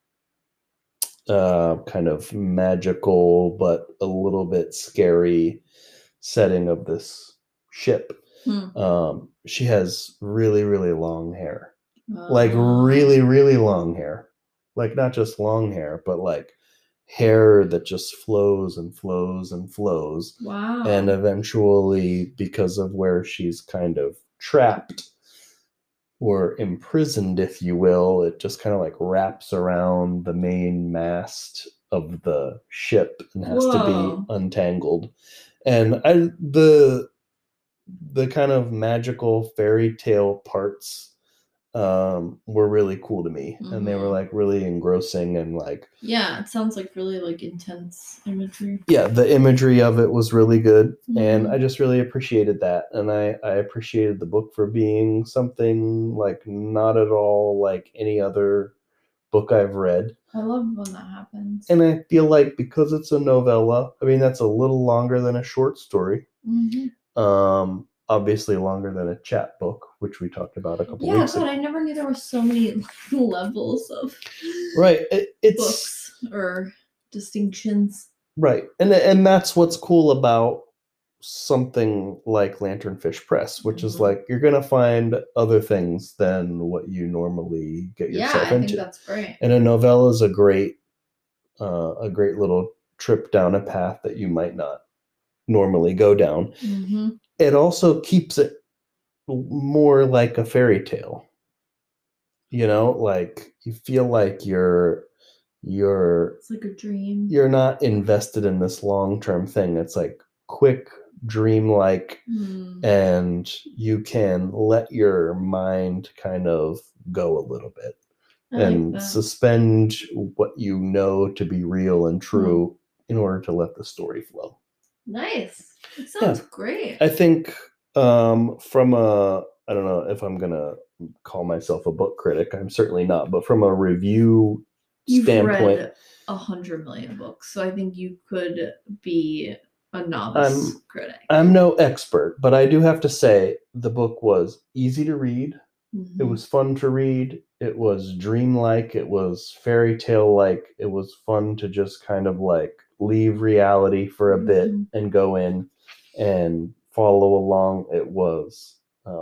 kind of magical but a little bit scary setting of this ship. She has really, really long hair. Like really, really long hair. Like not just long hair, but like hair that just flows and flows and flows. Wow. And eventually, because of where she's kind of trapped or imprisoned, if you will, it just kind of like wraps around the main mast of the ship and has to be untangled. And the kind of magical fairy tale parts were really cool to me, and they were like really engrossing, and like Yeah, it sounds like really like intense imagery. yeah, the imagery of it was really good, and Mhm. I just really appreciated that, and I appreciated the book for being something like not at all like any other book I've read. I love when that happens. And I feel like because it's a novella, I mean that's a little longer than a short story. Obviously longer than a chapbook, which we talked about a couple weeks ago. I never knew there were so many levels of Right. It's books or distinctions. right. And that's what's cool about something like Lanternfish Press, which is like you're gonna find other things than what you normally get yourself I into. think that's great. And a novella is a great little trip down a path that you might not normally go down. It also keeps it more like a fairy tale. You know, like you feel like It's like a dream. you're not invested in this long-term thing. It's like quick, dreamlike, and you can let your mind kind of go a little bit and suspend what you know to be real and true in order to let the story flow. Nice. It sounds great. I think from a, I don't know if I'm gonna call myself a book critic. I'm certainly not, but from a review standpoint, read 100 million books, so I think you could be a novice critic. I'm no expert, but I do have to say the book was easy to read. It was fun to read. It was dreamlike. It was fairy tale like. It was fun to just kind of like leave reality for a bit and go in and follow along. It was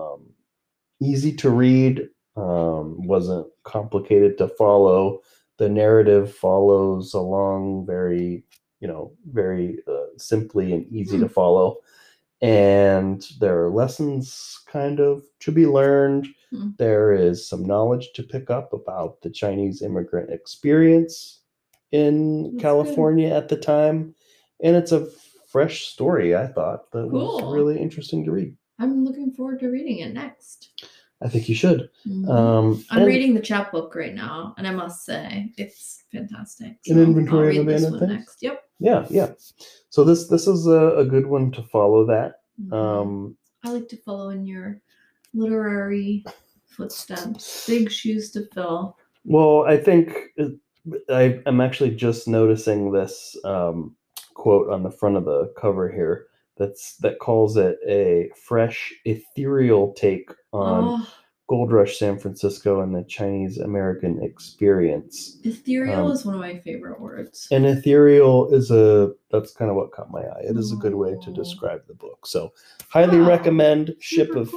easy to read, wasn't complicated to follow. The narrative follows along very, very simply and easy to follow. And there are lessons kind of to be learned. There is some knowledge to pick up about the Chinese immigrant experience in California at the time. And it's a fresh story, I thought, that was really interesting to read. I'm looking forward to reading it next. I think you should. I'm reading the chapbook right now, and I must say it's fantastic. So An Inventory of Abandoned Things? Next. Yep. Yeah. So this is a good one to follow that. I like to follow in your literary footsteps. Big shoes to fill. Well, I think I'm actually just noticing this quote on the front of the cover here that calls it a fresh, ethereal take on Gold Rush San Francisco and the Chinese American experience. Ethereal is one of my favorite words. And ethereal that's kind of what caught my eye. It is a good way to describe the book. So highly recommend Ship of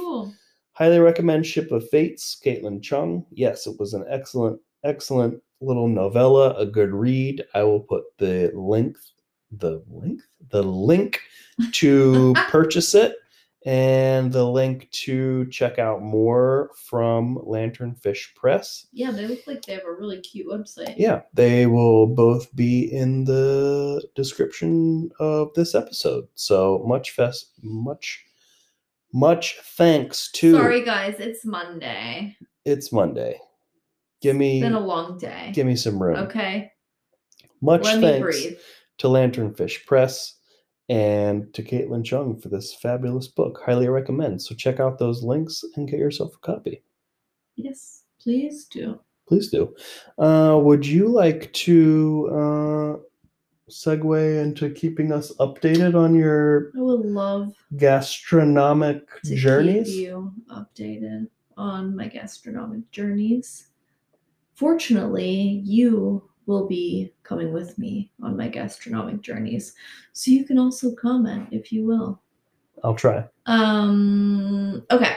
Fates, Caitlin Chung. Yes, it was an excellent little novella, a good read. I will put the link to purchase it and the link to check out more from Lanternfish Press. Yeah, they look like they have a really cute website. Yeah, they will both be in the description of this episode. So much thanks to. Sorry guys, it's Monday. It's Monday. It's been a long day. Give me some room. Okay. Much thanks to Lanternfish Press and to Caitlin Chung for this fabulous book. Highly recommend. So check out those links and get yourself a copy. Yes, please do. Please do. Would you like to segue into keeping us updated on your I would love gastronomic journeys? Keep you updated on my gastronomic journeys. Fortunately, you will be coming with me on my gastronomic journeys, so you can also comment if you will. I'll try. Okay.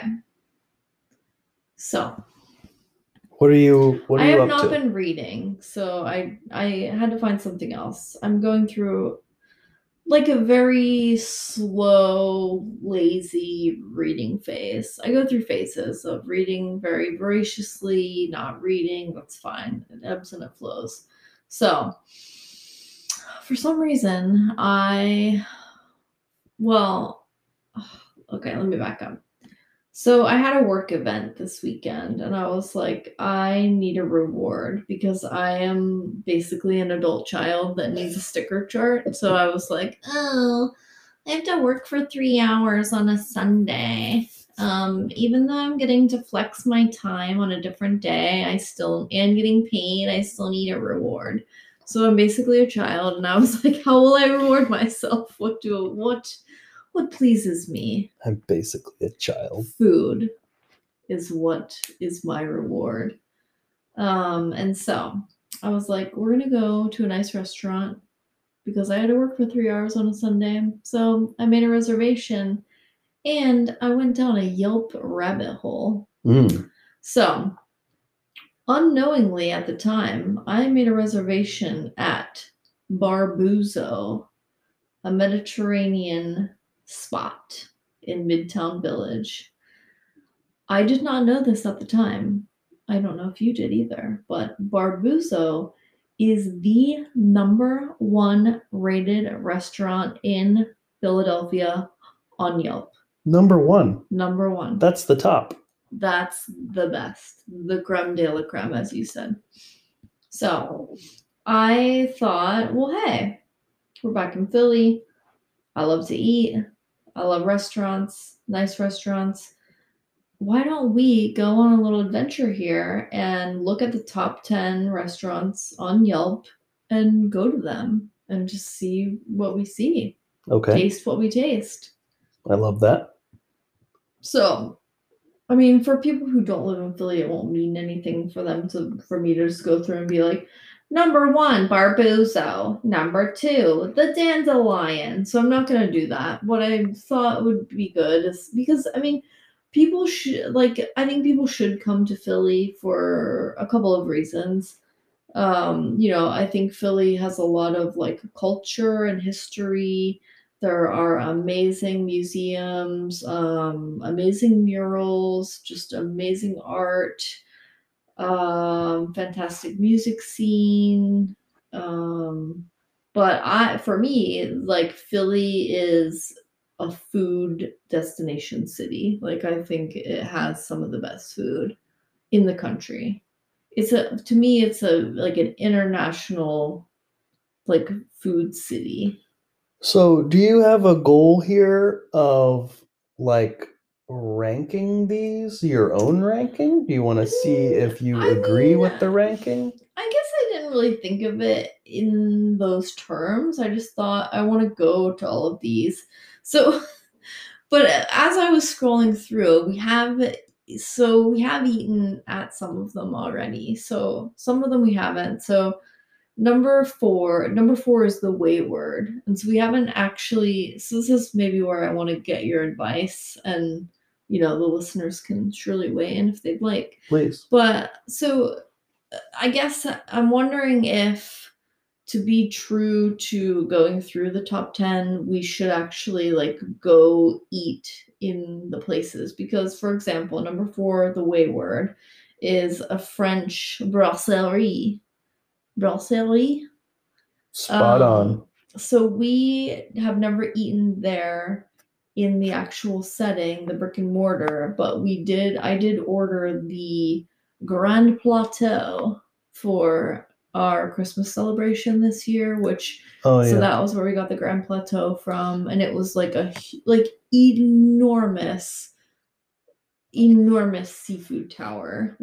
So what are you I have not been reading, so I had to find something else. I'm going through like a very slow, lazy reading phase. I go through phases of reading very voraciously, not reading. That's fine. It ebbs and it flows. So, for some reason, okay, let me back up. So I had a work event this weekend and I was like, I need a reward because I am basically an adult child that needs a sticker chart. So I was like, oh, I have to work for 3 hours on a Sunday. Even though I'm getting to flex my time on a different day, I still and getting paid, I still need a reward. So I'm basically a child, and I was like, how will I reward myself? What pleases me? I'm basically a child. Food is what is my reward. And so I was like, we're gonna go to a nice restaurant because I had to work for 3 hours on a Sunday. So I made a reservation and I went down a Yelp rabbit hole. Mm. So unknowingly at the time, I made a reservation at Barbuzzo, a Mediterranean spot in Midtown Village. I did not know this at the time. I don't know if you did either, but Barbuzzo is the number one rated restaurant in Philadelphia on Yelp. Number one. Number one. That's the top. That's the best. The creme de la creme, as you said. So I thought, well, hey, we're back in Philly. I love to eat. I love restaurants, nice restaurants. Why don't we go on a little adventure here and look at the top 10 restaurants on Yelp and go to them and just see what we see? Okay. Taste what we taste. I love that. So, I mean, for people who don't live in Philly, it won't mean anything for me to just go through and be like, number one, Barbuzzo. Number two, the Dandelion. So I'm not going to do that. What I thought would be good is because, I mean, I think people should come to Philly for a couple of reasons. I think Philly has a lot of like culture and history. There are amazing museums, amazing murals, just amazing art, fantastic music scene. For me, like Philly is a food destination city. Like I think it has some of the best food in the country. To me it's like an international like food city. So, do you have a goal here of like ranking these, your own ranking? Do you want to see if you agree with the ranking? I guess I didn't really think of it in those terms. I just thought I want to go to all of these. So, but as I was scrolling through, we have eaten at some of them already. So some of them we haven't. So number four is the Wayward, and so we haven't actually. So this is maybe where I want to get your advice, and the listeners can surely weigh in if they'd like. Please. But so I guess I'm wondering if, to be true to going through the top 10, we should actually like go eat in the places. Because, for example, number 4, the Wayward, is a French brasserie. Brasserie? Spot on. So we have never eaten there in the actual setting, the brick and mortar, but I did order the Grand Plateau for our Christmas celebration this year, so that was where we got the Grand Plateau from, and it was like enormous seafood tower.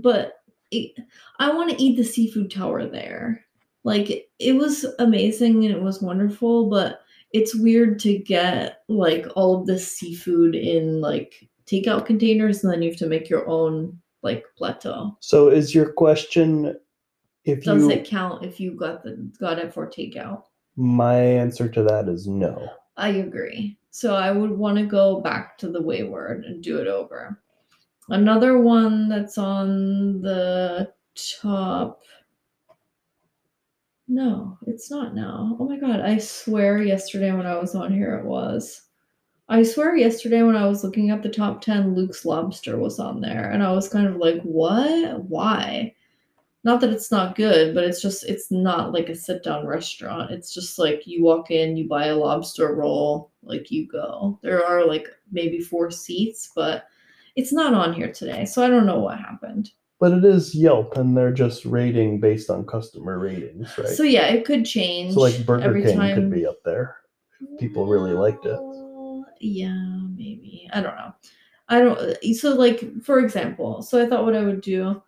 I want to eat the seafood tower there. Like, it was amazing and it was wonderful, but it's weird to get like all of this seafood in like takeout containers, and then you have to make your own like plateau. So is your question, does it count if you got it for takeout? My answer to that is no. I agree. So I would want to go back to the Wayward and do it over. Another one that's on the top. No, it's not now. Oh my god, I swear yesterday when I was on here it was. I swear yesterday when I was looking at the top 10, Luke's Lobster was on there, and I was kind of like, what? Why? Not that it's not good, but it's not like a sit-down restaurant. It's just like you walk in, you buy a lobster roll, like you go. There are like maybe 4 seats, but It's not on here today, so I don't know what happened. But it is Yelp, and they're just rating based on customer ratings, right? So yeah, it could change. So like Burger every King time. could be up there. People really liked it. Yeah, maybe. I don't know. I don't. So like for example, so I thought what I would do,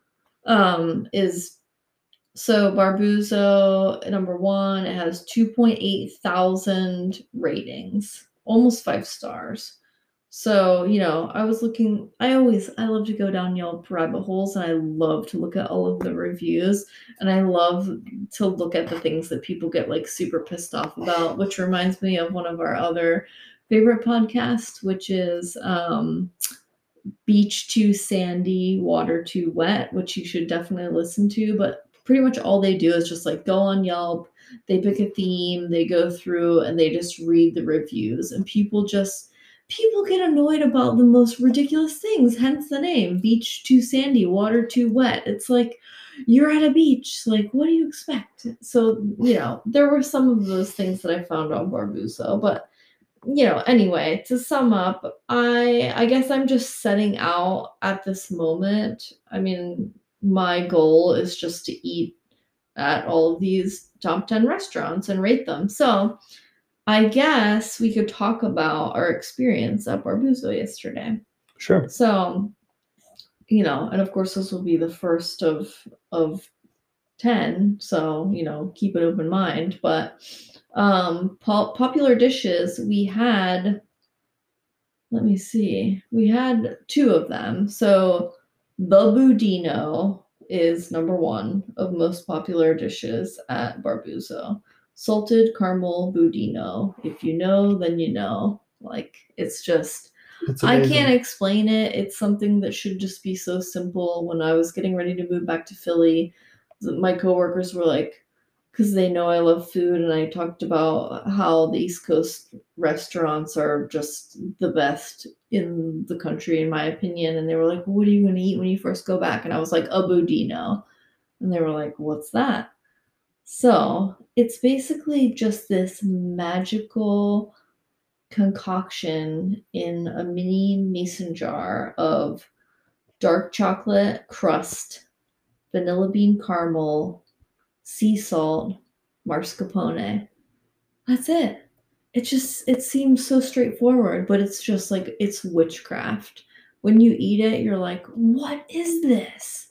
is so Barbuzzo number one. It has 2.8 thousand ratings, almost 5 stars. So, I was looking, I love to go down Yelp rabbit holes and I love to look at all of the reviews and I love to look at the things that people get like super pissed off about, which reminds me of one of our other favorite podcasts, which is Beach Too Sandy, Water Too Wet, which you should definitely listen to. But pretty much all they do is just like go on Yelp, they pick a theme, they go through and they just read the reviews. And people get annoyed about the most ridiculous things, hence the name Beach Too Sandy, Water Too Wet. It's like you're at a beach. Like, what do you expect? So, there were some of those things that I found on Barbuzzo, but anyway, to sum up, I guess I'm just setting out at this moment. I mean, my goal is just to eat at all of these top 10 restaurants and rate them. So, I guess we could talk about our experience at Barbuzzo yesterday. Sure. So, and of course this will be the first of 10, so keep an open mind, but popular dishes, we had, let me see, we had 2 of them. So the budino is number 1 of most popular dishes at Barbuzzo. Salted caramel budino. If you know, then you know. Like, it's just, I can't explain it. It's something that should just be so simple. When I was getting ready to move back to Philly, my coworkers were like, because they know I love food, and I talked about how the East Coast restaurants are just the best in the country, in my opinion. And they were like, "What are you going to eat when you first go back?" And I was like, "A budino." And they were like, "What's that?" So it's basically just this magical concoction in a mini mason jar of dark chocolate crust, vanilla bean caramel, sea salt, mascarpone. That's it. It seems so straightforward, but it's just like it's witchcraft. When you eat it, you're like, "What is this?"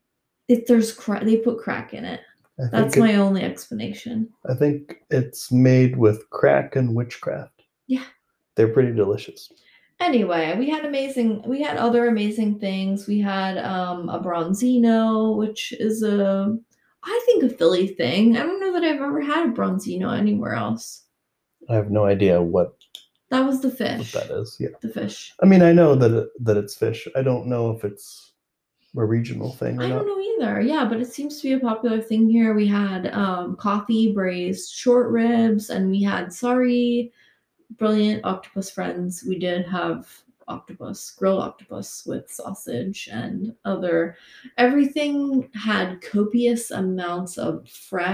They put crack in it. That's my only explanation. I think it's made with crack and witchcraft. Yeah. They're pretty delicious. Anyway, we had other amazing things. We had a bronzino, which is I think a Philly thing. I don't know that I've ever had a bronzino anywhere else. I have no idea what that was the fish. What that is, yeah. The fish. I mean, I know that it's fish. I don't know if it's a regional thing or I not. don't know either. Yeah, but it seems to be a popular thing here. We had coffee braised short ribs, and we had brilliant octopus friends. We did have grilled octopus with sausage and everything had copious amounts of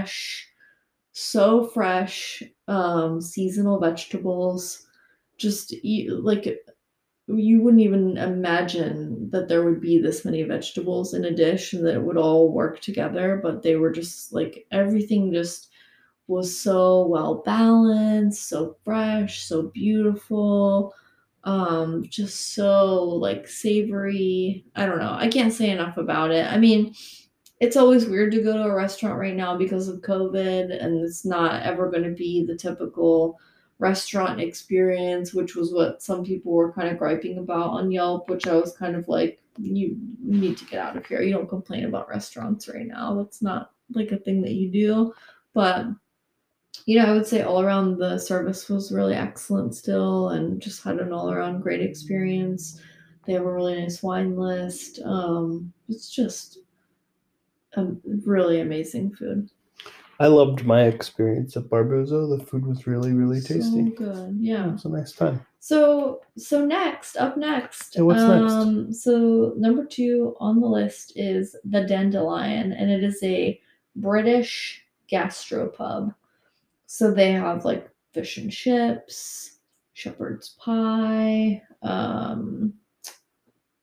so fresh, seasonal vegetables. Just like, you wouldn't even imagine that there would be this many vegetables in a dish and that it would all work together, but they were just like, everything just was so well balanced, so fresh, so beautiful, just so like savory. I don't know. I can't say enough about it. I mean, it's always weird to go to a restaurant right now because of COVID, and it's not ever going to be the typical restaurant experience, which was what some people were kind of griping about on Yelp, which I was kind of like, you need to get out of here. You don't complain about restaurants right now. That's not like a thing that you do. But I would say all around the service was really excellent still, and just had an all around great experience. They have a really nice wine list. It's just a really amazing food. I loved my experience at Barbuzzo. The food was really, really tasty. So good, yeah. It was a nice time. So up next. Hey, what's next? So number 2 on the list is the Dandelion, and it is a British gastropub. So they have like fish and chips, shepherd's pie,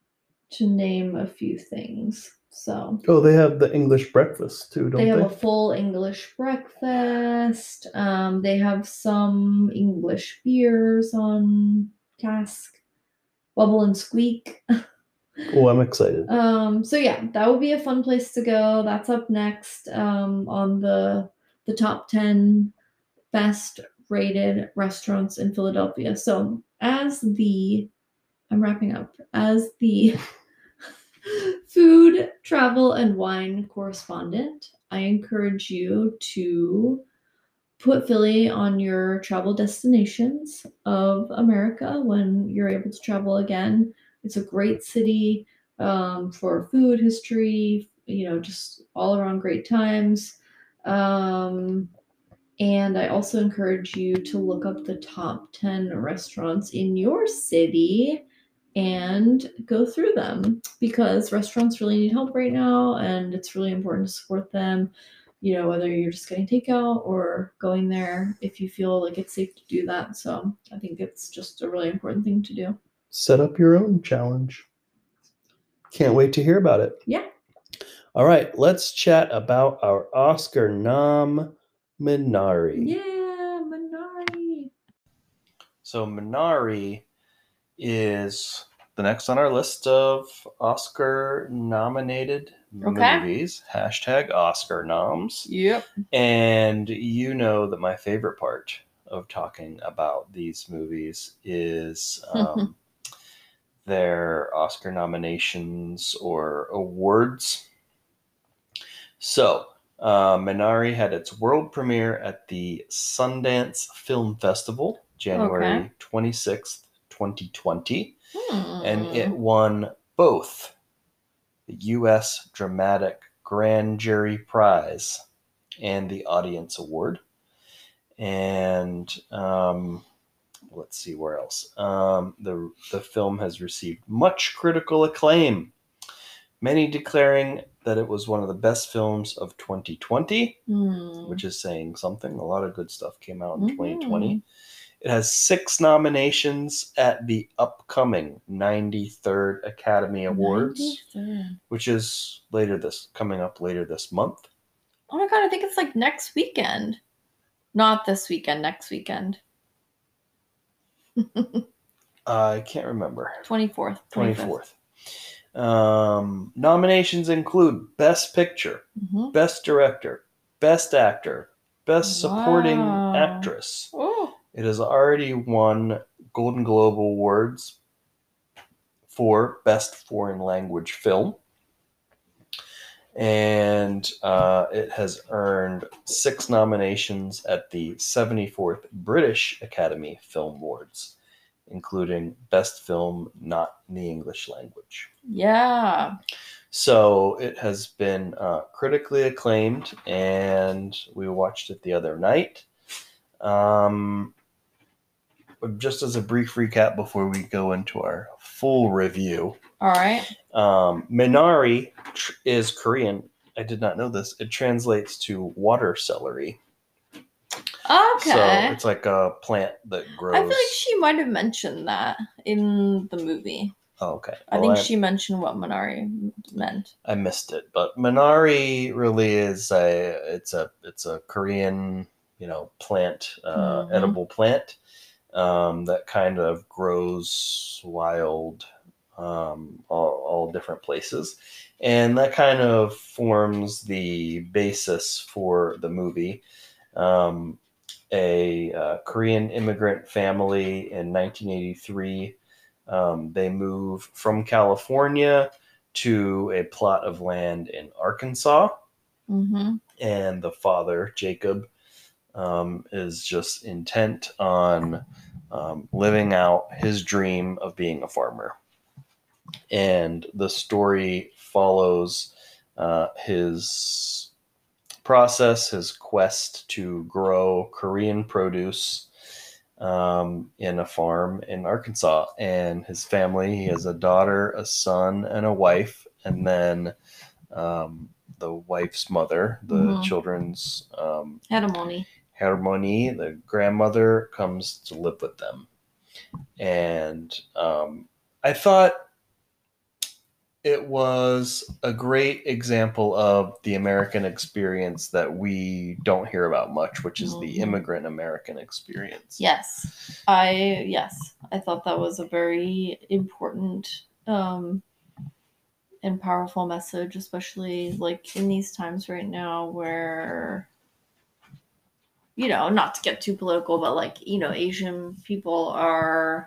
to name a few things. So Oh, they have the English breakfast too, don't they they? have a full English breakfast. They have some English beers on cask. Bubble and Squeak. Oh, I'm excited. So yeah, that would be a fun place to go. That's up next on the top 10 best rated restaurants in Philadelphia. So I'm wrapping up as the food, travel, and wine correspondent. I encourage you to put Philly on your travel destinations of America when you're able to travel again. It's a great city for food, history, just all around great times. And I also encourage you to look up the top 10 restaurants in your city and go through them because restaurants really need help right now and it's really important to support them. Whether you're just getting takeout or going there if you feel like it's safe to do that. So I think it's just a really important thing to do. Set up your own challenge. Can't wait to hear about it. Yeah. All right, let's chat about our Oscar nom, Minari. Yeah, Minari. So Minari is the next on our list of Oscar-nominated movies. Hashtag Oscar noms. Yep. And you know that my favorite part of talking about these movies is their Oscar nominations or awards. So, Minari had its world premiere at the Sundance Film Festival, January 26th, 2020. And it won both the U.S. Dramatic Grand Jury Prize and the Audience Award. And let's see where else. The film has received much critical acclaim, many declaring that it was one of the best films of 2020, which is saying something. A lot of good stuff came out in 2020. It has 6 nominations at the upcoming 93rd Academy Awards, 93rd. which is coming up later this month. Oh my god, I think it's like next weekend. Not this weekend, next weekend. I can't remember. 24th. 24th. Nominations include Best Picture, Best Director, Best Actor, Best Supporting Actress. Oh. It has already won Golden Globe Awards for Best Foreign Language Film. And it has earned 6 nominations at the 74th British Academy Film Awards, including Best Film Not in the English Language. Yeah. So it has been critically acclaimed, and we watched it the other night. Just as a brief recap before we go into our full review. All right. Minari is Korean. I did not know this. It translates to water celery. Okay. So it's like a plant that grows. I feel like she might have mentioned that in the movie. Oh, okay. I think she mentioned what Minari meant. I missed it, but Minari really is it's a Korean, plant, edible plant that kind of grows wild, all different places, and that kind of forms the basis for the movie. A Korean immigrant family in 1983. They move from California to a plot of land in Arkansas. And the father, Jacob, is just intent on living out his dream of being a farmer. And the story follows his process, his quest to grow Korean produce in a farm in Arkansas. And his family, he has a daughter, a son, and a wife. And then the wife's mother, the children's Harmony, the grandmother, comes to live with them. And I thought it was a great example of the American experience that we don't hear about much, which is the immigrant American experience. Yes. I thought that was a very important and powerful message, especially like in these times right now where, not to get too political, but like, Asian people are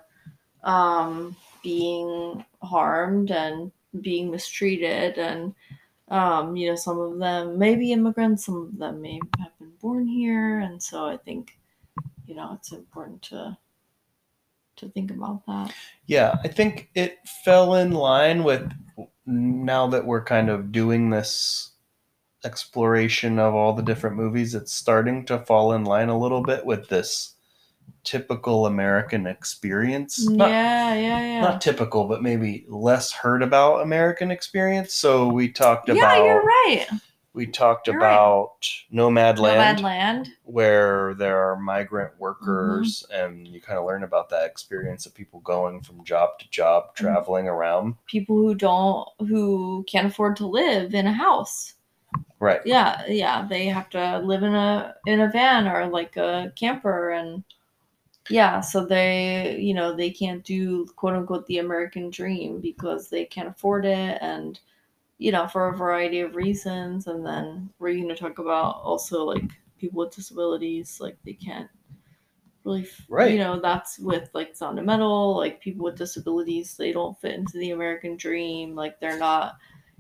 being harmed and being mistreated, and some of them may be immigrants, some of them may have been born here, and so I think it's important to think about that. Yeah, I think it fell in line with, now that we're kind of doing this exploration of all the different movies, it's starting to fall in line a little bit with this typical American experience. Not typical, but maybe less heard about American experience. So we talked about. Yeah, you're right. We talked about Nomadland, Nomadland, where there are migrant workers, and you kind of learn about that experience of people going from job to job, traveling around. People who can't afford to live in a house. Right. Yeah, they have to live in a van or like a camper, and so they can't do quote unquote the American dream because they can't afford it, and for a variety of reasons. And then we're going to talk about also like people with disabilities, like they can't really, right. That's with like Sound of Metal, like people with disabilities, they don't fit into the American dream. Like they're not,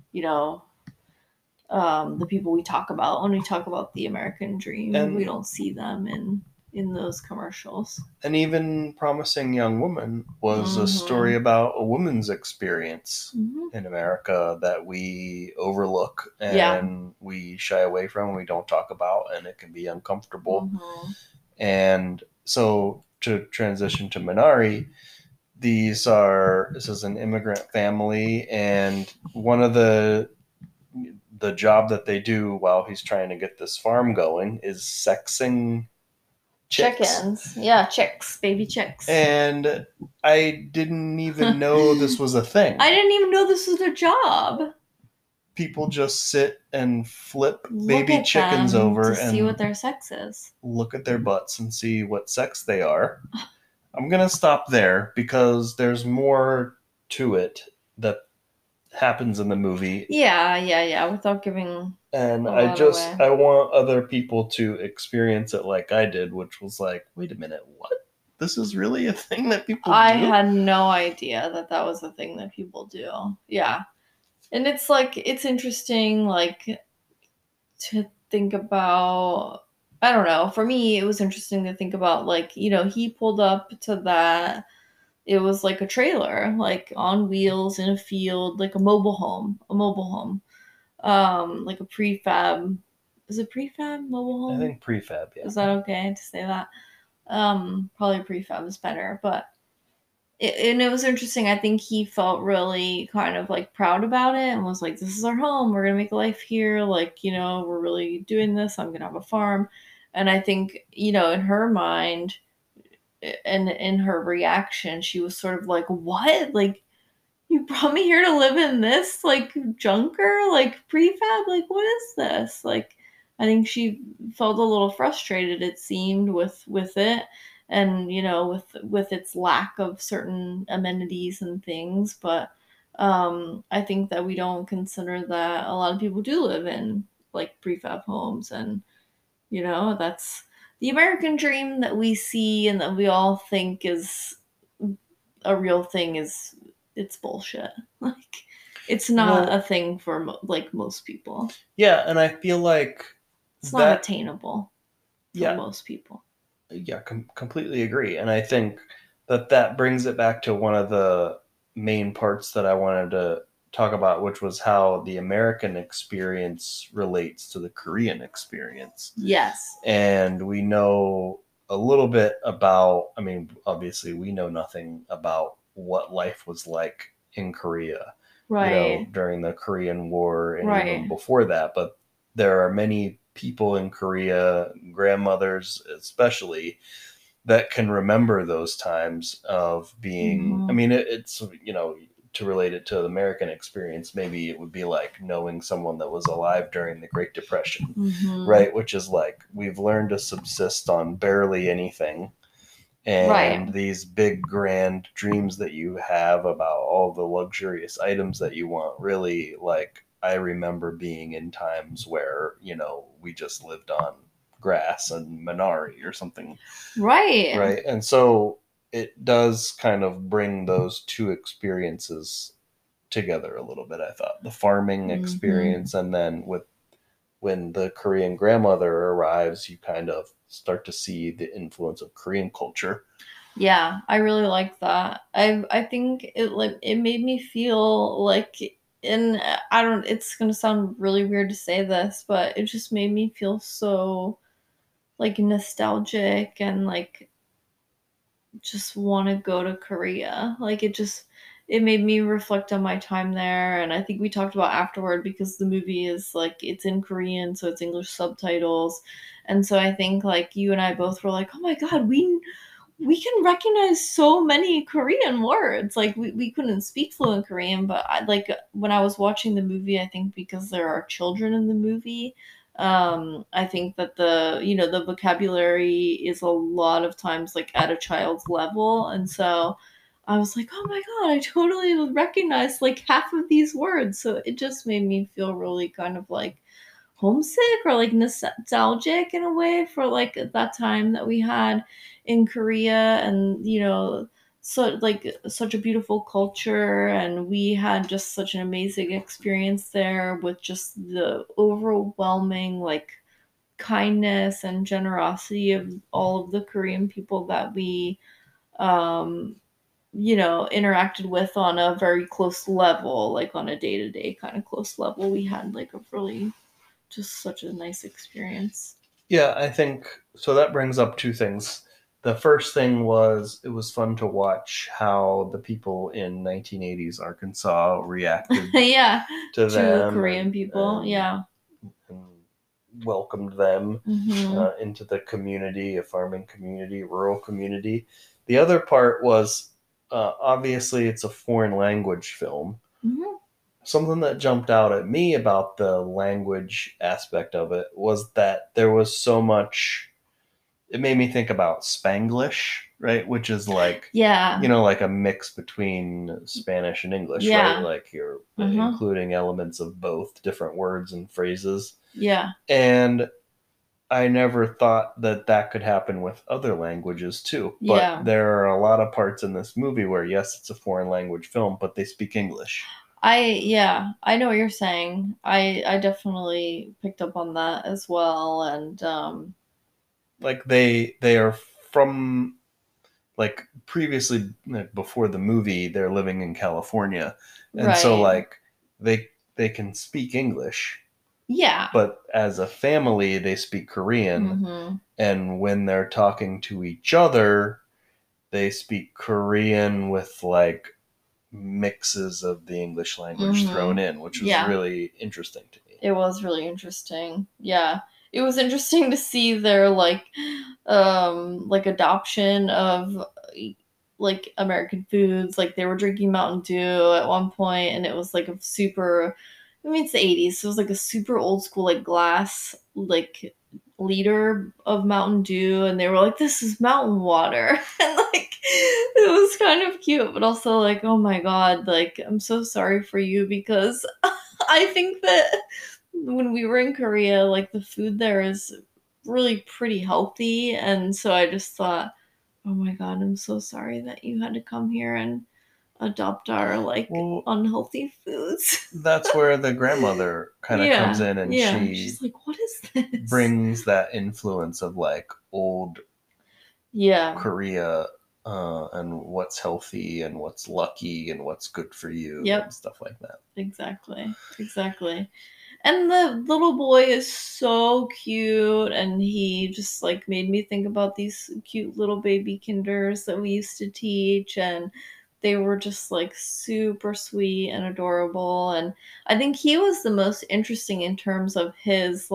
the people we talk about when we talk about the American dream, and we don't see them in those commercials. And even Promising Young Woman was a story about a woman's experience in America that we overlook and we shy away from, we don't talk about, and it can be uncomfortable. And so to transition to Minari, this is an immigrant family, and one of the job that they do while he's trying to get this farm going is sexing chickens. Yeah, chicks, baby chicks. And I didn't even know this was a thing. I didn't even know this was a job. People just sit and flip baby chickens over and see what their sex is. Look at their butts and see what sex they are. I'm going to stop there because there's more to it that happens in the movie. Yeah, without giving. And I want other people to experience it like I did, which was like, wait a minute, what? This is really a thing that people do? I had no idea that was a thing that people do. Yeah. And it's like, it's interesting, like, to think about. I don't know. For me, it was interesting to think about, like, he pulled up to that. It was like a trailer, like on wheels in a field, like a mobile home. Like a prefab. Is it prefab mobile home? I think prefab, yeah. Is that okay to say that? Probably prefab is better, but it was interesting. I think he felt really kind of like proud about it and was like, this is our home. We're going to make a life here. Like, we're really doing this. I'm going to have a farm. And I think, in her mind and in her reaction, she was sort of like, what? Like, you brought me here to live in this, like, junker, like, prefab? Like, what is this? Like, I think she felt a little frustrated, it seemed, with it, and, with its lack of certain amenities and things. But I think that we don't consider that a lot of people do live in, like, prefab homes. And, that's the American dream that we see and that we all think is a real thing. It's bullshit. Like, it's not a thing for like most people. Yeah, and I feel like it's not attainable for most people. Yeah, completely agree. And I think that brings it back to one of the main parts that I wanted to talk about, which was how the American experience relates to the Korean experience. Yes. And we know a little bit about, I mean, obviously we know nothing about what life was like in Korea, right, during the Korean War and even before that. But there are many people in Korea, grandmothers especially, that can remember those times of being, I mean, it's, to relate it to the American experience, maybe it would be like knowing someone that was alive during the Great Depression, right? Which is like we've learned to subsist on barely anything. And Right. these big grand dreams that you have about all the luxurious items that you want, really, like I remember being in times where, we just lived on grass and Minari or something, Right. right? And so it does kind of bring those two experiences together a little bit, I thought. The farming experience, and then when the Korean grandmother arrives, you kind of start to see the influence of Korean culture. Yeah, I really like that. I think it made me feel like in I don't it's gonna sound really weird to say this, but it just made me feel so like nostalgic and like just want to go to Korea. Like it made me reflect on my time there, and I think we talked about afterward because the movie is like it's in Korean, so it's English subtitles. And so I think like you and I both were like, "Oh my god, we can recognize so many Korean words." Like we couldn't speak fluent Korean, but like when I was watching the movie, I think because there are children in the movie, I think that the vocabulary is a lot of times like at a child's level. And so I was like, oh my god, I totally recognize like half of these words. So it just made me feel really kind of like homesick or like nostalgic in a way for like that time that we had in Korea. And so like such a beautiful culture, and we had just such an amazing experience there with just the overwhelming like kindness and generosity of all of the Korean people that we um interacted with on a very close level, like on a day-to-day kind of close level. We had like a really just such a nice experience. Yeah, I think so. That brings up two things. The first thing was it was fun to watch how the people in 1980s Arkansas reacted Yeah, to to the them, Korean people. Yeah. and welcomed them Hmm. into the community, a farming community, rural community. The other part was obviously it's a foreign language film. Hmm. Something that jumped out at me about the language aspect of it was that there was so much. It made me think about Spanglish, right? Which is like, Yeah. like a mix between Spanish and English, right? Yeah. Like you're Uh-huh. including elements of both different words and phrases. Yeah. And I never thought that that could happen with other languages too. But Yeah. there are a lot of parts in this movie where, yes, it's a foreign language film, but they speak English. I know what you're saying. I definitely picked up on that as well. And Like they are from, like, previously, like before the movie, they're living in California, and so right. like they can speak English, Yeah. but as a family they speak Korean, Hmm. and when they're talking to each other they speak Korean with like mixes of the English language thrown Hmm. in, which was Yeah. really interesting to me. It was really interesting. Yeah. It was interesting to see their like adoption of like American foods. Like they were drinking Mountain Dew at one point, and it was like a super, I mean it's the 80s, so it was like a super old school like glass like liter of Mountain Dew, and they were like, this is mountain water. And like it was kind of cute, but also like, oh my god, like I'm so sorry for you, because I think that when we were in Korea, like the food there is really pretty healthy. And so I just thought, oh my god, I'm so sorry that you had to come here and adopt our like Well, unhealthy foods. that's where the grandmother kind of comes Yeah. in, and Yeah. she She's like, what is this? brings that influence of like old Yeah. Korea, and what's healthy and what's lucky and what's good for you Yep. and stuff like that. Exactly. Exactly. And the little boy is so cute, and he just like made me think about these cute little baby kinders that we used to teach, and they were just like super sweet and adorable. And I think he was the most interesting in terms of his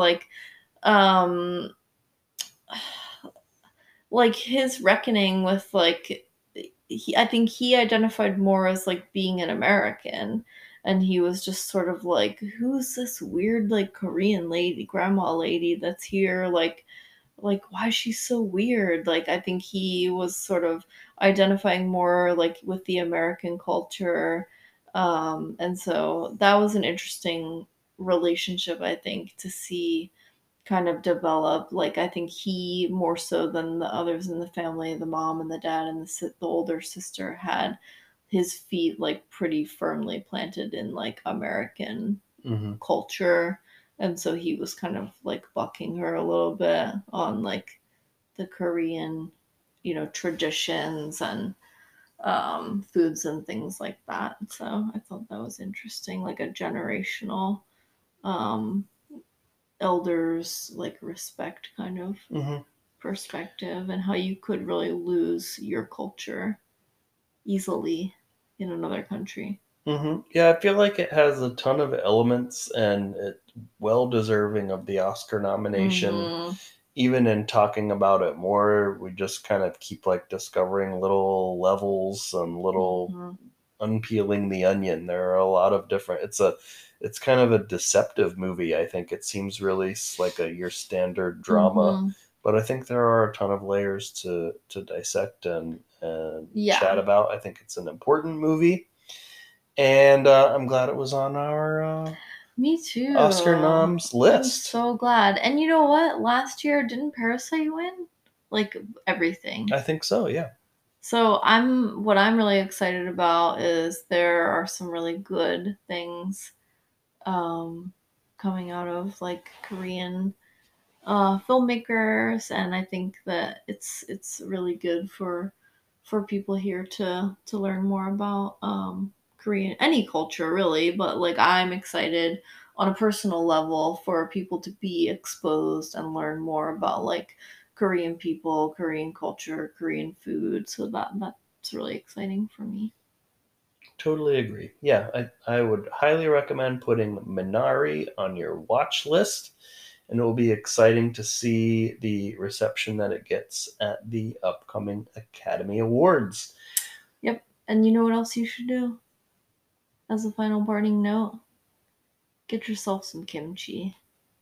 um like his reckoning with like I think he identified more as like being an American, and he was just sort of like, who's this weird like Korean lady, grandma lady that's here, like why is she so weird? Like I think he was sort of identifying more like with the American culture. And so that was an interesting relationship, I think, to see kind of develop. Like I think he more so than the others in the family, the mom and the dad and the older sister, had his feet like pretty firmly planted in like American Mm-hmm. culture, and so he was kind of like bucking her a little bit on like the Korean, traditions and foods and things like that. So I thought that was interesting, like a generational um elders like respect kind of Mm-hmm. perspective, and how you could really lose your culture easily in another country. Mm-hmm. Yeah, I feel like it has a ton of elements and it well deserving of the Oscar nomination. Mm-hmm. Even in talking about it more, we just kind of keep like discovering little levels and little Mm-hmm. unpeeling the onion. There are a lot of different. It's kind of a deceptive movie. I think it seems really like your standard drama, Mm-hmm. but I think there are a ton of layers to dissect and chat Yeah, about. I think it's an important movie, and I'm glad it was on our me too. Oscar noms I'm list. so glad. And you know what? Last year, didn't Parasite win? Like everything. I think so. Yeah. So what I'm really excited about is there are some really good things um, coming out of like Korean filmmakers, and I think that it's really good for people here to learn more about Korean, any culture really, but like I'm excited on a personal level for people to be exposed and learn more about like Korean people, Korean culture, Korean food. So that's really exciting for me. Totally agree. Yeah, I would highly recommend putting Minari on your watch list, and it will be exciting to see the reception that it gets at the upcoming Academy Awards. Yep. And you know what else you should do as a final parting note? Get yourself some kimchi.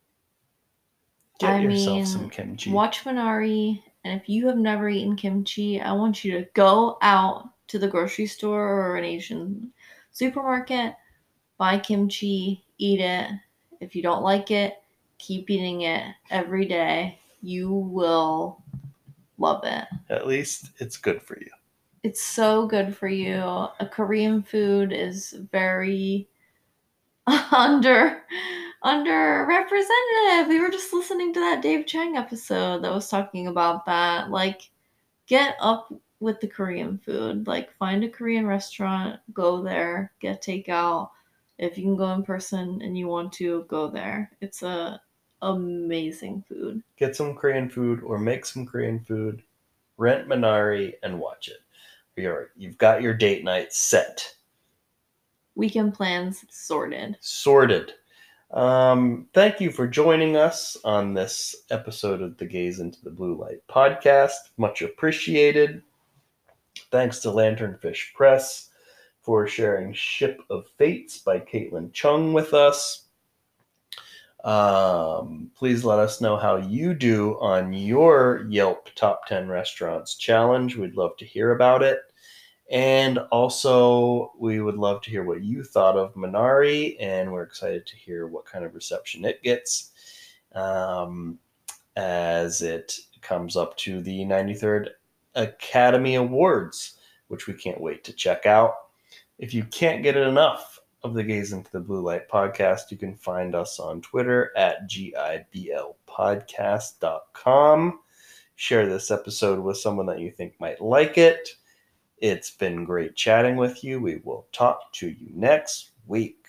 Get I yourself some mean, kimchi. watch Minari, and if you have never eaten kimchi, I want you to go out to the grocery store or an Asian supermarket, buy kimchi, eat it. If you don't like it, keep eating it every day. You will love it. At least it's good for you. It's so good for you. A Korean food is very under underrepresented. We were just listening to that Dave Chang episode that was talking about that. Like, get up with the Korean food. Like, find a Korean restaurant, go there, get takeout. If you can go in person and you want to, go there. It's a amazing food. Get some Korean food or make some Korean food, rent Minari, and watch it. You've got your date night set. Weekend plans sorted. Sorted. Thank you for joining us on this episode of the Gaze into the Blue Light podcast. Much appreciated. Thanks to Lanternfish Press for sharing Ship of Fates by Caitlin Chung with us. Please let us know how you do on your Yelp Top 10 Restaurants Challenge. We'd love to hear about it. And also, we would love to hear what you thought of Minari, and we're excited to hear what kind of reception it gets as it comes up to the 93rd Academy Awards, which we can't wait to check out. If you can't get enough of the Gaze into the Blue Light podcast, you can find us on Twitter at giblpodcast.com. Share this episode with someone that you think might like it. It's been great chatting with you. We will talk to you next week.